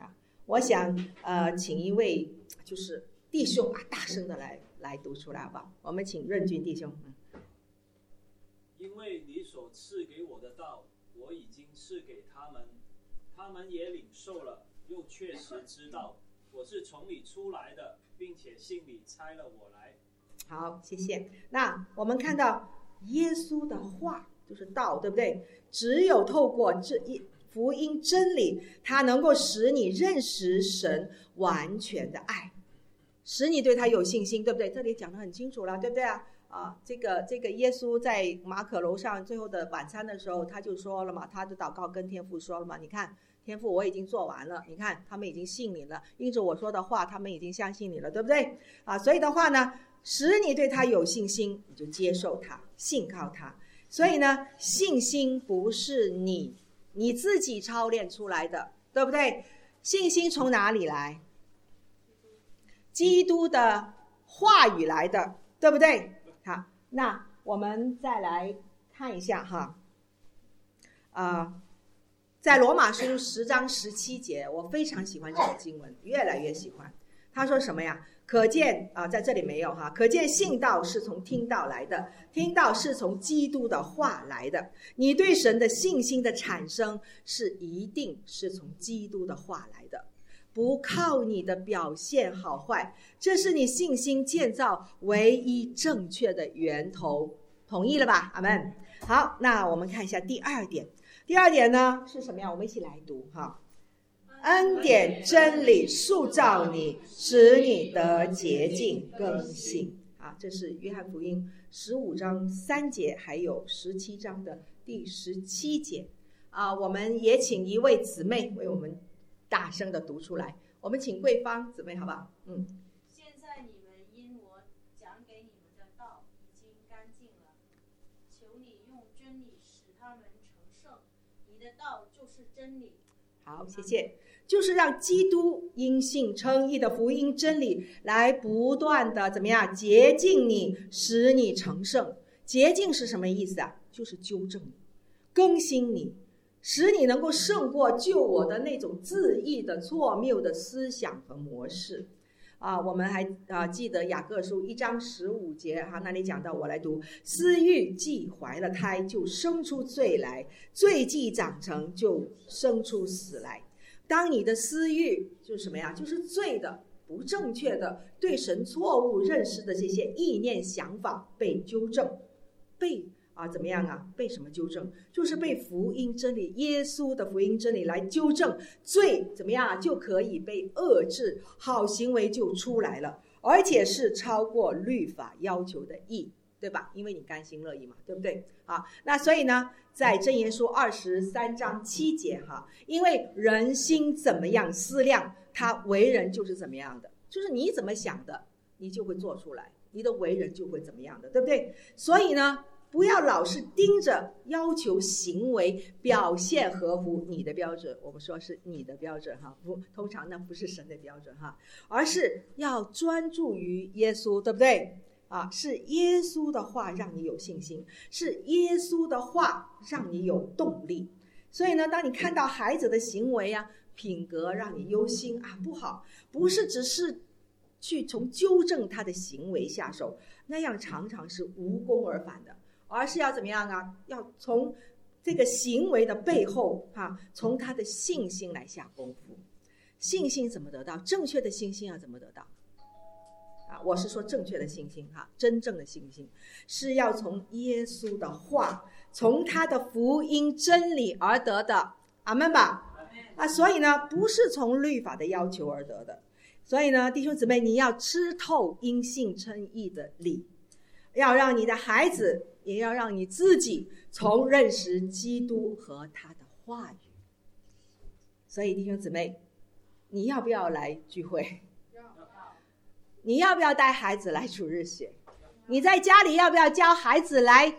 A: 我想呃，请一位就是弟兄啊，大声的来来读出来好不好？我们请润君弟兄。嗯，
B: 因为你所赐给我的道，我已经赐给他们，他们也领受了，又确实知道我是从你出来的，并且信你差了我来。
A: 好，谢谢。那我们看到耶稣的话就是道，对不对？只有透过这一福音真理，它能够使你认识神完全的爱，使你对他有信心，对不对？这里讲得很清楚了，对不对啊？啊，这个这个耶稣在马可楼上最后的晚餐的时候，他就说了嘛，他的祷告跟天父说了嘛，你看天父我已经做完了，你看他们已经信你了，因着我说的话他们已经相信你了，对不对啊？所以的话呢，使你对他有信心，你就接受他，信靠他。所以呢，信心不是你你自己操练出来的，对不对？信心从哪里来？基督的话语来的，对不对？好，那我们再来看一下哈，啊、呃，在罗马书十章十七节，我非常喜欢这个经文，越来越喜欢。他说什么呀？可见啊、呃，在这里没有哈，可见信道是从听道来的，听道是从基督的话来的。你对神的信心的产生，是一定是从基督的话来的。不靠你的表现好坏，这是你信心建造唯一正确的源头，同意了吧？阿们。好，那我们看一下第二点。第二点呢是什么呀？我们一起来读哈。恩典真理塑造你，使你得洁净更新。啊，这是约翰福音十五章三节，还有十七章的第十七节。啊，我们也请一位姊妹为我们大声的读出来，我们请桂芳姊妹好不好？嗯。
D: 现在你们因我讲给你们的道已经干净了，求你用真理使他们成圣，你的道就是真理。
A: 好，谢谢。就是让基督因信称义的福音真理来不断的怎么样洁净你，使你成圣。洁净是什么意思啊？就是纠正你，更新你，使你能够胜过旧我的那种自义的错谬的思想和模式啊。我们还啊记得雅各书一章十五节哈、啊，那里讲到，我来读：私欲既怀了胎，就生出罪来；罪既长成，就生出死来。当你的私欲就是什么呀？就是罪的、不正确的、对神错误认识的这些意念想法被纠正，被啊怎么样啊？被什么纠正？就是被福音真理，耶稣的福音真理来纠正罪，怎么样就可以被遏制，好行为就出来了，而且是超过律法要求的义，对吧？因为你甘心乐意嘛，对不对？啊，那所以呢，在箴言书二十三章七节哈，因为人心怎么样思量，他为人就是怎么样的，就是你怎么想的，你就会做出来，你的为人就会怎么样的，对不对？所以呢，不要老是盯着要求行为表现合乎你的标准，我们说是你的标准哈，不，通常那不是神的标准哈，而是要专注于耶稣，对不对？啊，是耶稣的话让你有信心，是耶稣的话让你有动力。所以呢，当你看到孩子的行为啊、品格让你忧心啊不好，不是只是去从纠正他的行为下手，那样常常是无功而返的，而是要怎么样啊？要从这个行为的背后啊，从他的信心来下功夫。信心怎么得到？正确的信心要怎么得到？啊，我是说正确的信心哈，真正的信心是要从耶稣的话，从他的福音真理而得的，阿们吧。啊，所以呢，不是从律法的要求而得的。所以呢，弟兄姊妹，你要吃透因信称义的理，要让你的孩子，也要让你自己从认识基督和他的话语。所以弟兄姊妹，你要不要来聚会？你要不要带孩子来主日学？你在家里要不要教孩子来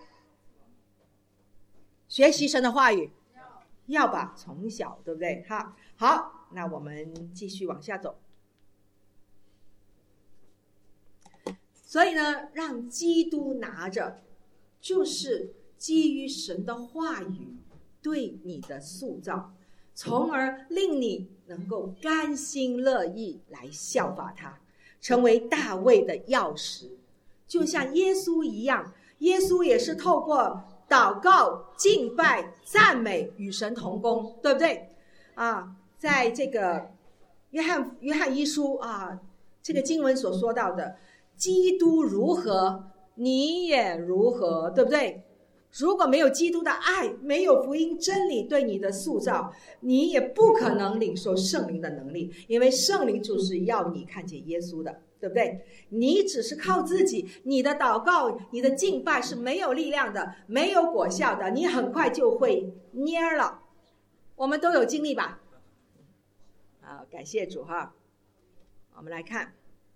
A: 学习神的话语？要吧，从小，对不对？好，好，那我们继续往下走。所以呢，让基督拿着，就是基于神的话语对你的塑造， 从而令你能够甘心乐意来效法他，成为大卫的钥匙，就像耶稣一样。耶稣也是透过祷告、敬拜、赞美与神同工，对不对啊？在这个约翰约翰一书啊，这个经文所说到的，基督如何，你也如何，对不对？如果没有基督的爱，没有福音真理对你的塑造，你也不可能领受圣灵的能力，因为圣灵就是要你看见耶稣的，对不对？你只是靠自己，你的祷告、你的敬拜是没有力量的，没有果效的，你很快就会蔫了。我们都有经历吧？好，感谢主哈。我们来看，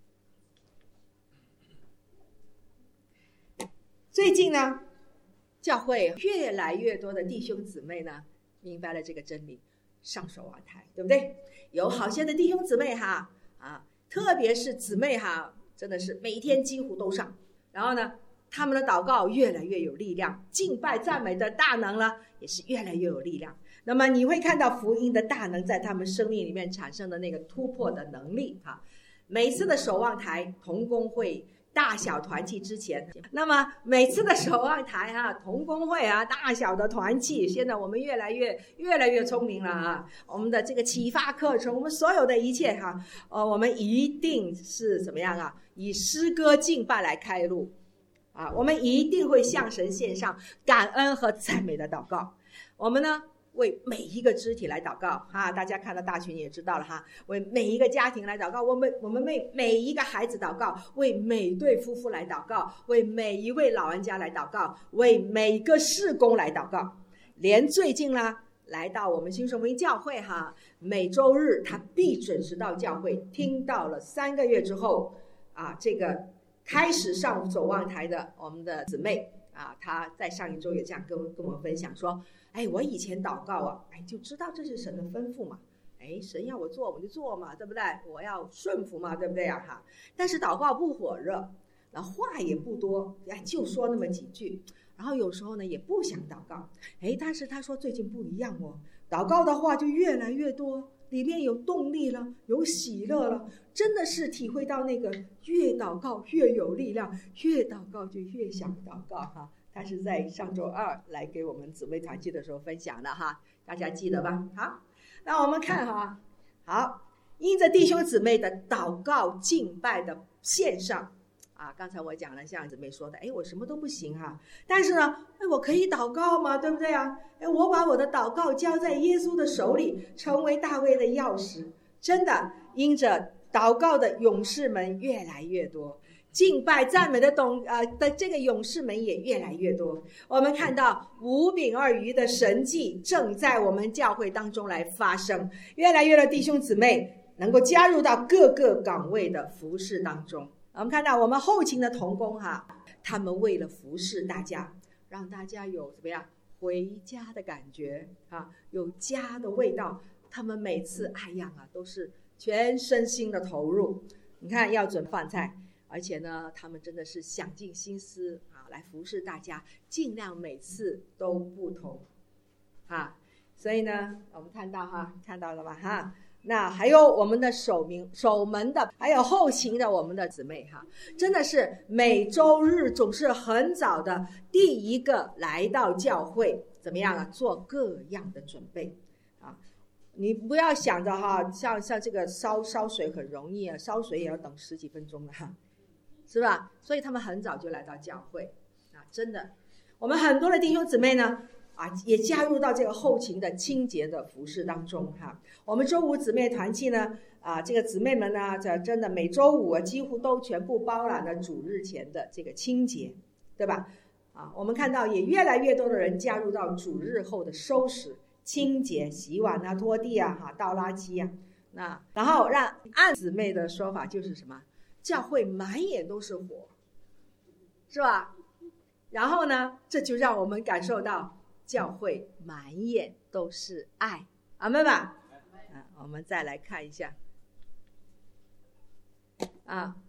A: 最近呢，教会越来越多的弟兄姊妹呢，明白了这个真理，上守望台，对不对？有好些的弟兄姊妹哈啊，特别是姊妹哈，真的是每天几乎都上。然后呢，他们的祷告越来越有力量，敬拜赞美的大能呢，也是越来越有力量。那么你会看到福音的大能在他们生命里面产生的那个突破的能力哈。每次的守望台同工会大小团契之前，那么每次的守望台哈，同工会啊，大小的团契，现在我们越来越越来越聪明了啊！我们的这个启发课程，我们所有的一切哈，呃，我们一定是怎么样啊？以诗歌敬拜来开路啊！我们一定会向神献上感恩和赞美的祷告。我们呢，为每一个肢体来祷告哈，大家看到大群也知道了哈。为每一个家庭来祷告，我们我们为每一个孩子祷告，为每对夫妇来祷告，为每一位老人家来祷告，为每个事工来祷告。连最近呢，来到我们新生福音教会哈，每周日他必准时到教会，听到了三个月之后啊，这个开始上守望台的我们的姊妹啊，她在上一周也这样跟跟我们分享说。哎，我以前祷告啊，哎，就知道这是神的吩咐嘛，哎，神要我做我就做嘛，对不对？我要顺服嘛，对不对啊？哈，但是祷告不火热，那话也不多，哎，就说那么几句，然后有时候呢也不想祷告，哎，但是他说最近不一样哦，祷告的话就越来越多，里面有动力了，有喜乐了，真的是体会到那个越祷告越有力量，越祷告就越想祷告哈。他是在上周二来给我们姊妹团契的时候分享的哈，大家记得吧？好，那我们看哈，好，因着弟兄姊妹的祷告敬拜的献上啊，刚才我讲了，像姊妹说的，哎，我什么都不行哈，但是呢，哎，我可以祷告吗？对不对啊？哎，我把我的祷告交在耶稣的手里，成为大卫的钥匙。真的，因着祷告的勇士们越来越多。敬拜赞美的懂呃的这个勇士们也越来越多，我们看到五饼二鱼的神迹正在我们教会当中来发生，越来越多弟兄姊妹能够加入到各个岗位的服事当中。我们看到我们后勤的同工哈，他们为了服事大家，让大家有怎么样回家的感觉啊，有家的味道，他们每次哎呀啊都是全身心的投入。你看要准饭菜，而且呢，他们真的是想尽心思啊，来服侍大家，尽量每次都不同，啊，所以呢，我们看到哈，看到了吧哈？那还有我们的守民、守门的，还有后勤的我们的姊妹哈，真的是每周日总是很早的第一个来到教会，怎么样啊？做各样的准备啊。你不要想着哈，像像这个烧烧水很容易啊，烧水也要等十几分钟的哈。是吧？所以他们很早就来到教会啊，真的。我们很多的弟兄姊妹呢，啊，也加入到这个后勤的清洁的服事当中哈。我们周五姊妹团契呢，啊，这个姊妹们呢，这真的每周五啊，几乎都全部包揽了主日前的这个清洁，对吧？啊，我们看到也越来越多的人加入到主日后的收拾、清洁、洗碗啊、拖地啊、哈倒垃圾啊。那然后让按姊妹的说法就是什么？教会满眼都是火，是吧？然后呢，这就让我们感受到教会满眼都是爱，阿们吧。啊，我们再来看一下，啊，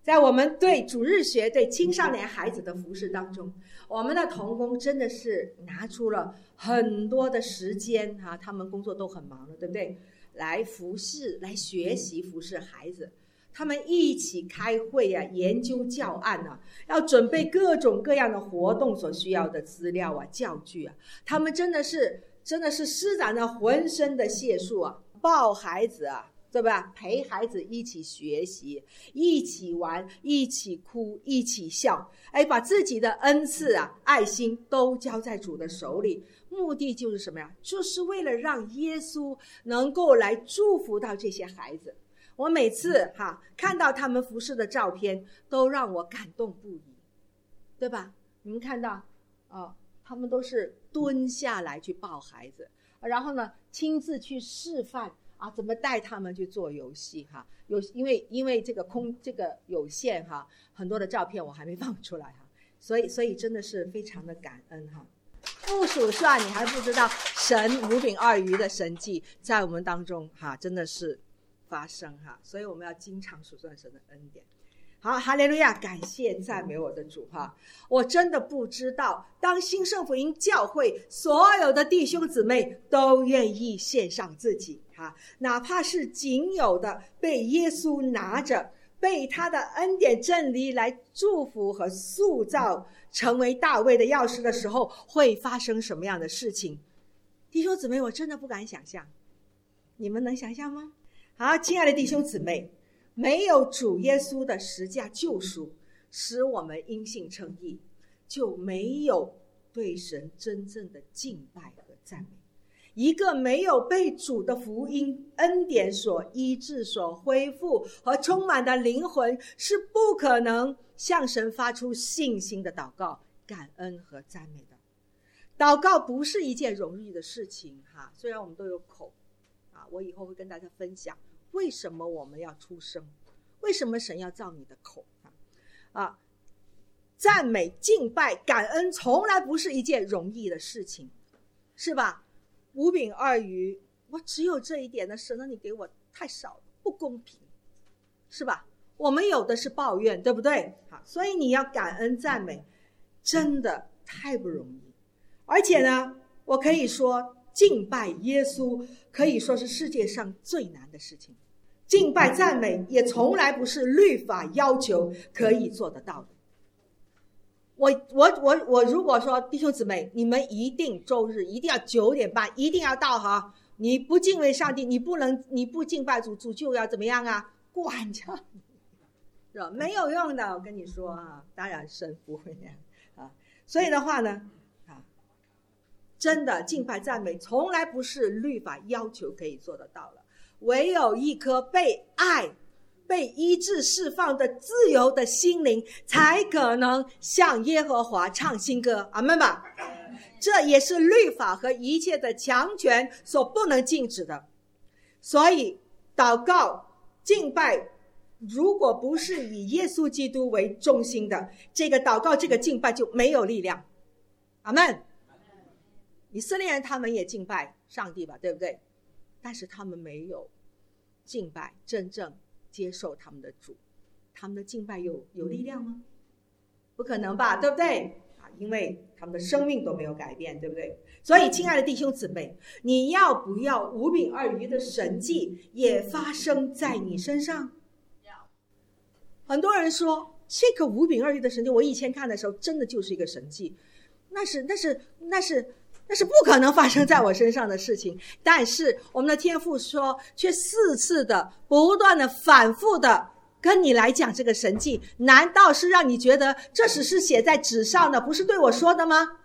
A: 在我们对主日学对青少年孩子的服事当中，我们的同工真的是拿出了很多的时间哈、啊，他们工作都很忙的，对不对？来服事，来学习服事孩子，他们一起开会啊，研究教案啊，要准备各种各样的活动所需要的资料啊、教具啊，他们真的是真的是施展了浑身的解数啊，抱孩子啊，对吧？陪孩子一起学习，一起玩，一起哭，一起笑，哎，把自己的恩赐啊、爱心都交在主的手里，目的就是什么呀？就是为了让耶稣能够来祝福到这些孩子。我每次哈看到他们服侍的照片，都让我感动不已，对吧？你们看到哦，他们都是蹲下来去抱孩子，然后呢，亲自去示范啊，怎么带他们去做游戏哈？有因为因为这个空这个有限哈，很多的照片我还没放出来哈，所以所以真的是非常的感恩哈。不数算你还不知道神五饼二鱼的神迹在我们当中哈，真的是发生哈，所以我们要经常数算神的恩典。好，哈利路亚，感谢赞美我的主哈！我真的不知道，当新圣福音教会所有的弟兄姊妹都愿意献上自己哈，哪怕是仅有的被耶稣拿着，被他的恩典真理来祝福和塑造，成为大卫的钥匙的时候，会发生什么样的事情？弟兄姊妹，我真的不敢想象，你们能想象吗？好，亲爱的弟兄姊妹，没有主耶稣的十架救赎，使我们因信称义，就没有对神真正的敬拜和赞美。一个没有被主的福音恩典所医治、所恢复和充满的灵魂，是不可能向神发出信心的祷告、感恩和赞美的。祷告不是一件容易的事情哈，虽然我们都有口啊，我以后会跟大家分享为什么我们要出声，为什么神要造你的口啊？啊，赞美、敬拜、感恩，从来不是一件容易的事情，是吧？五饼二鱼，我只有这一点的神呢，你给我太少了，不公平，是吧？我们有的是抱怨，对不对？好，所以你要感恩赞美，真的太不容易。而且呢，我可以说，敬拜耶稣可以说是世界上最难的事情。敬拜赞美也从来不是律法要求可以做得到的。我我我我如果说弟兄姊妹，你们一定周日一定要九点半一定要到哈，你不敬畏上帝，你不能你不敬拜主，主就要怎么样啊？管着你，是吧？没有用的，我跟你说啊，当然神不会那样啊。所以的话呢，啊，真的敬拜赞美从来不是律法要求可以做得到了，唯有一颗被爱、被医治释放的自由的心灵，才可能向耶和华唱新歌。阿们吧。这也是律法和一切的强权所不能禁止的。所以祷告敬拜如果不是以耶稣基督为中心的，这个祷告这个敬拜就没有力量。阿们。以色列人他们也敬拜上帝吧，对不对？但是他们没有敬拜真正接受他们的主，他们的敬拜有有力量吗？不可能吧，对不对？因为他们的生命都没有改变，对不对？所以亲爱的弟兄姊妹，你要不要五饼二鱼的神迹也发生在你身上？很多人说这个五饼二鱼的神迹，我以前看的时候真的就是一个神迹，那是那是那是那是不可能发生在我身上的事情。但是我们的天父说，却四次的不断的反复的跟你来讲这个神迹，难道是让你觉得这只是写在纸上的，不是对我说的吗？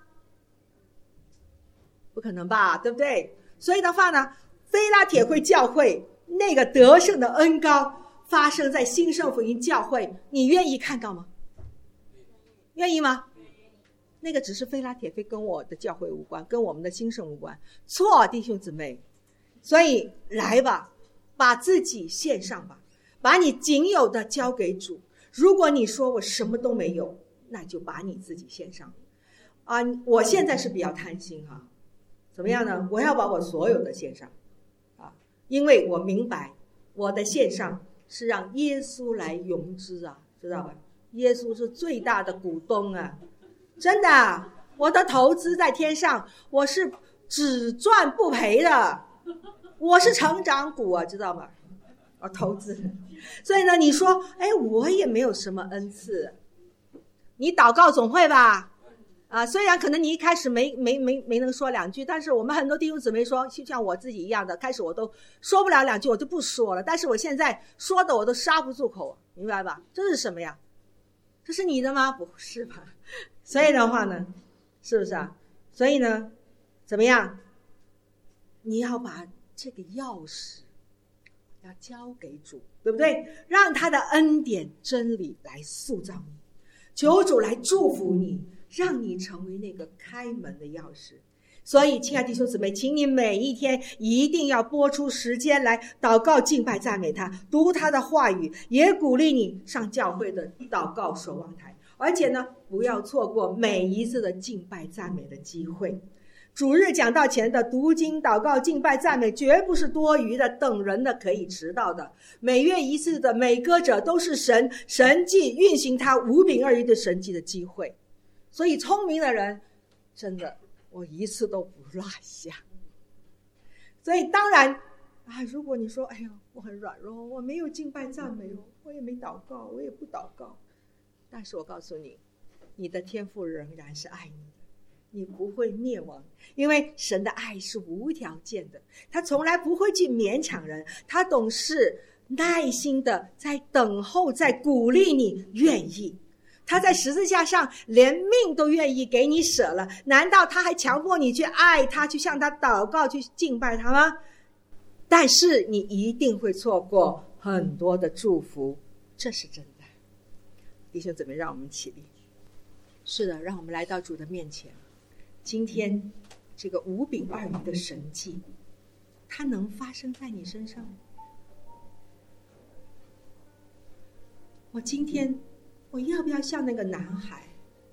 A: 不可能吧，对不对？所以的话呢，非拉铁会教会那个得胜的恩膏发生在新圣福音教会，你愿意看到吗？愿意吗？那个只是非拉铁非，跟我的教会无关，跟我们的新圣无关。错，弟兄姊妹。所以来吧，把自己献上吧，把你仅有的交给主。如果你说我什么都没有，那就把你自己献上啊！我现在是比较贪心哈、啊，怎么样呢？我要把我所有的献上啊，因为我明白我的献上是让耶稣来容之啊， 知道吧？耶稣是最大的股东啊，真的，我的投资在天上，我是只赚不赔的，我是成长股啊，知道吗？我投资。所以呢，你说，哎，我也没有什么恩赐，你祷告总会吧？啊，虽然可能你一开始没没没没能说两句，但是我们很多弟兄姊妹说，就像我自己一样的，开始我都说不了两句，我就不说了。但是我现在说的我都刹不住口，明白吧？这是什么呀？这是你的吗？不是吧？所以的话呢，是不是啊？所以呢，怎么样？你要把这个钥匙要交给主，对不对？让他的恩典真理来塑造你，求主来祝福你，让你成为那个开门的钥匙。所以亲爱的弟兄姊妹，请你每一天一定要拨出时间来祷告敬拜赞美他，读他的话语，也鼓励你上教会的祷告守望台，而且呢，不要错过每一次的敬拜赞美的机会。主日讲道前的读经祷告敬拜赞美绝不是多余的等人的可以迟到的，每月一次的美歌者都是神神迹运行他五饼二鱼的神迹的机会。所以聪明的人真的我一次都不落下。所以当然啊，如果你说哎呀我很软弱，我没有敬拜赞美，我也没祷告，我也不祷告，但是我告诉你，你的天父仍然是爱你的，你不会灭亡，因为神的爱是无条件的，他从来不会去勉强人，他总是耐心的在等候，在鼓励你愿意。他在十字架上连命都愿意给你舍了，难道他还强迫你去爱他，去向他祷告，去敬拜他吗？但是你一定会错过很多的祝福，这是真的。弟兄姊妹，让我们起立。是的，让我们来到主的面前。今天这个五饼二鱼的神迹，它能发生在你身上？我今天我要不要像那个男孩，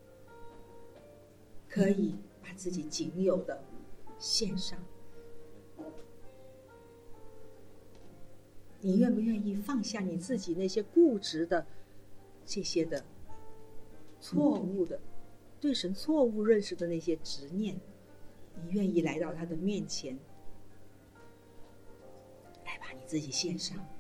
A: 可以把自己仅有的献上？你愿不愿意放下你自己那些固执的这些的错误的对神错误认识的那些执念，你愿意来到他的面前，来把你自己献上？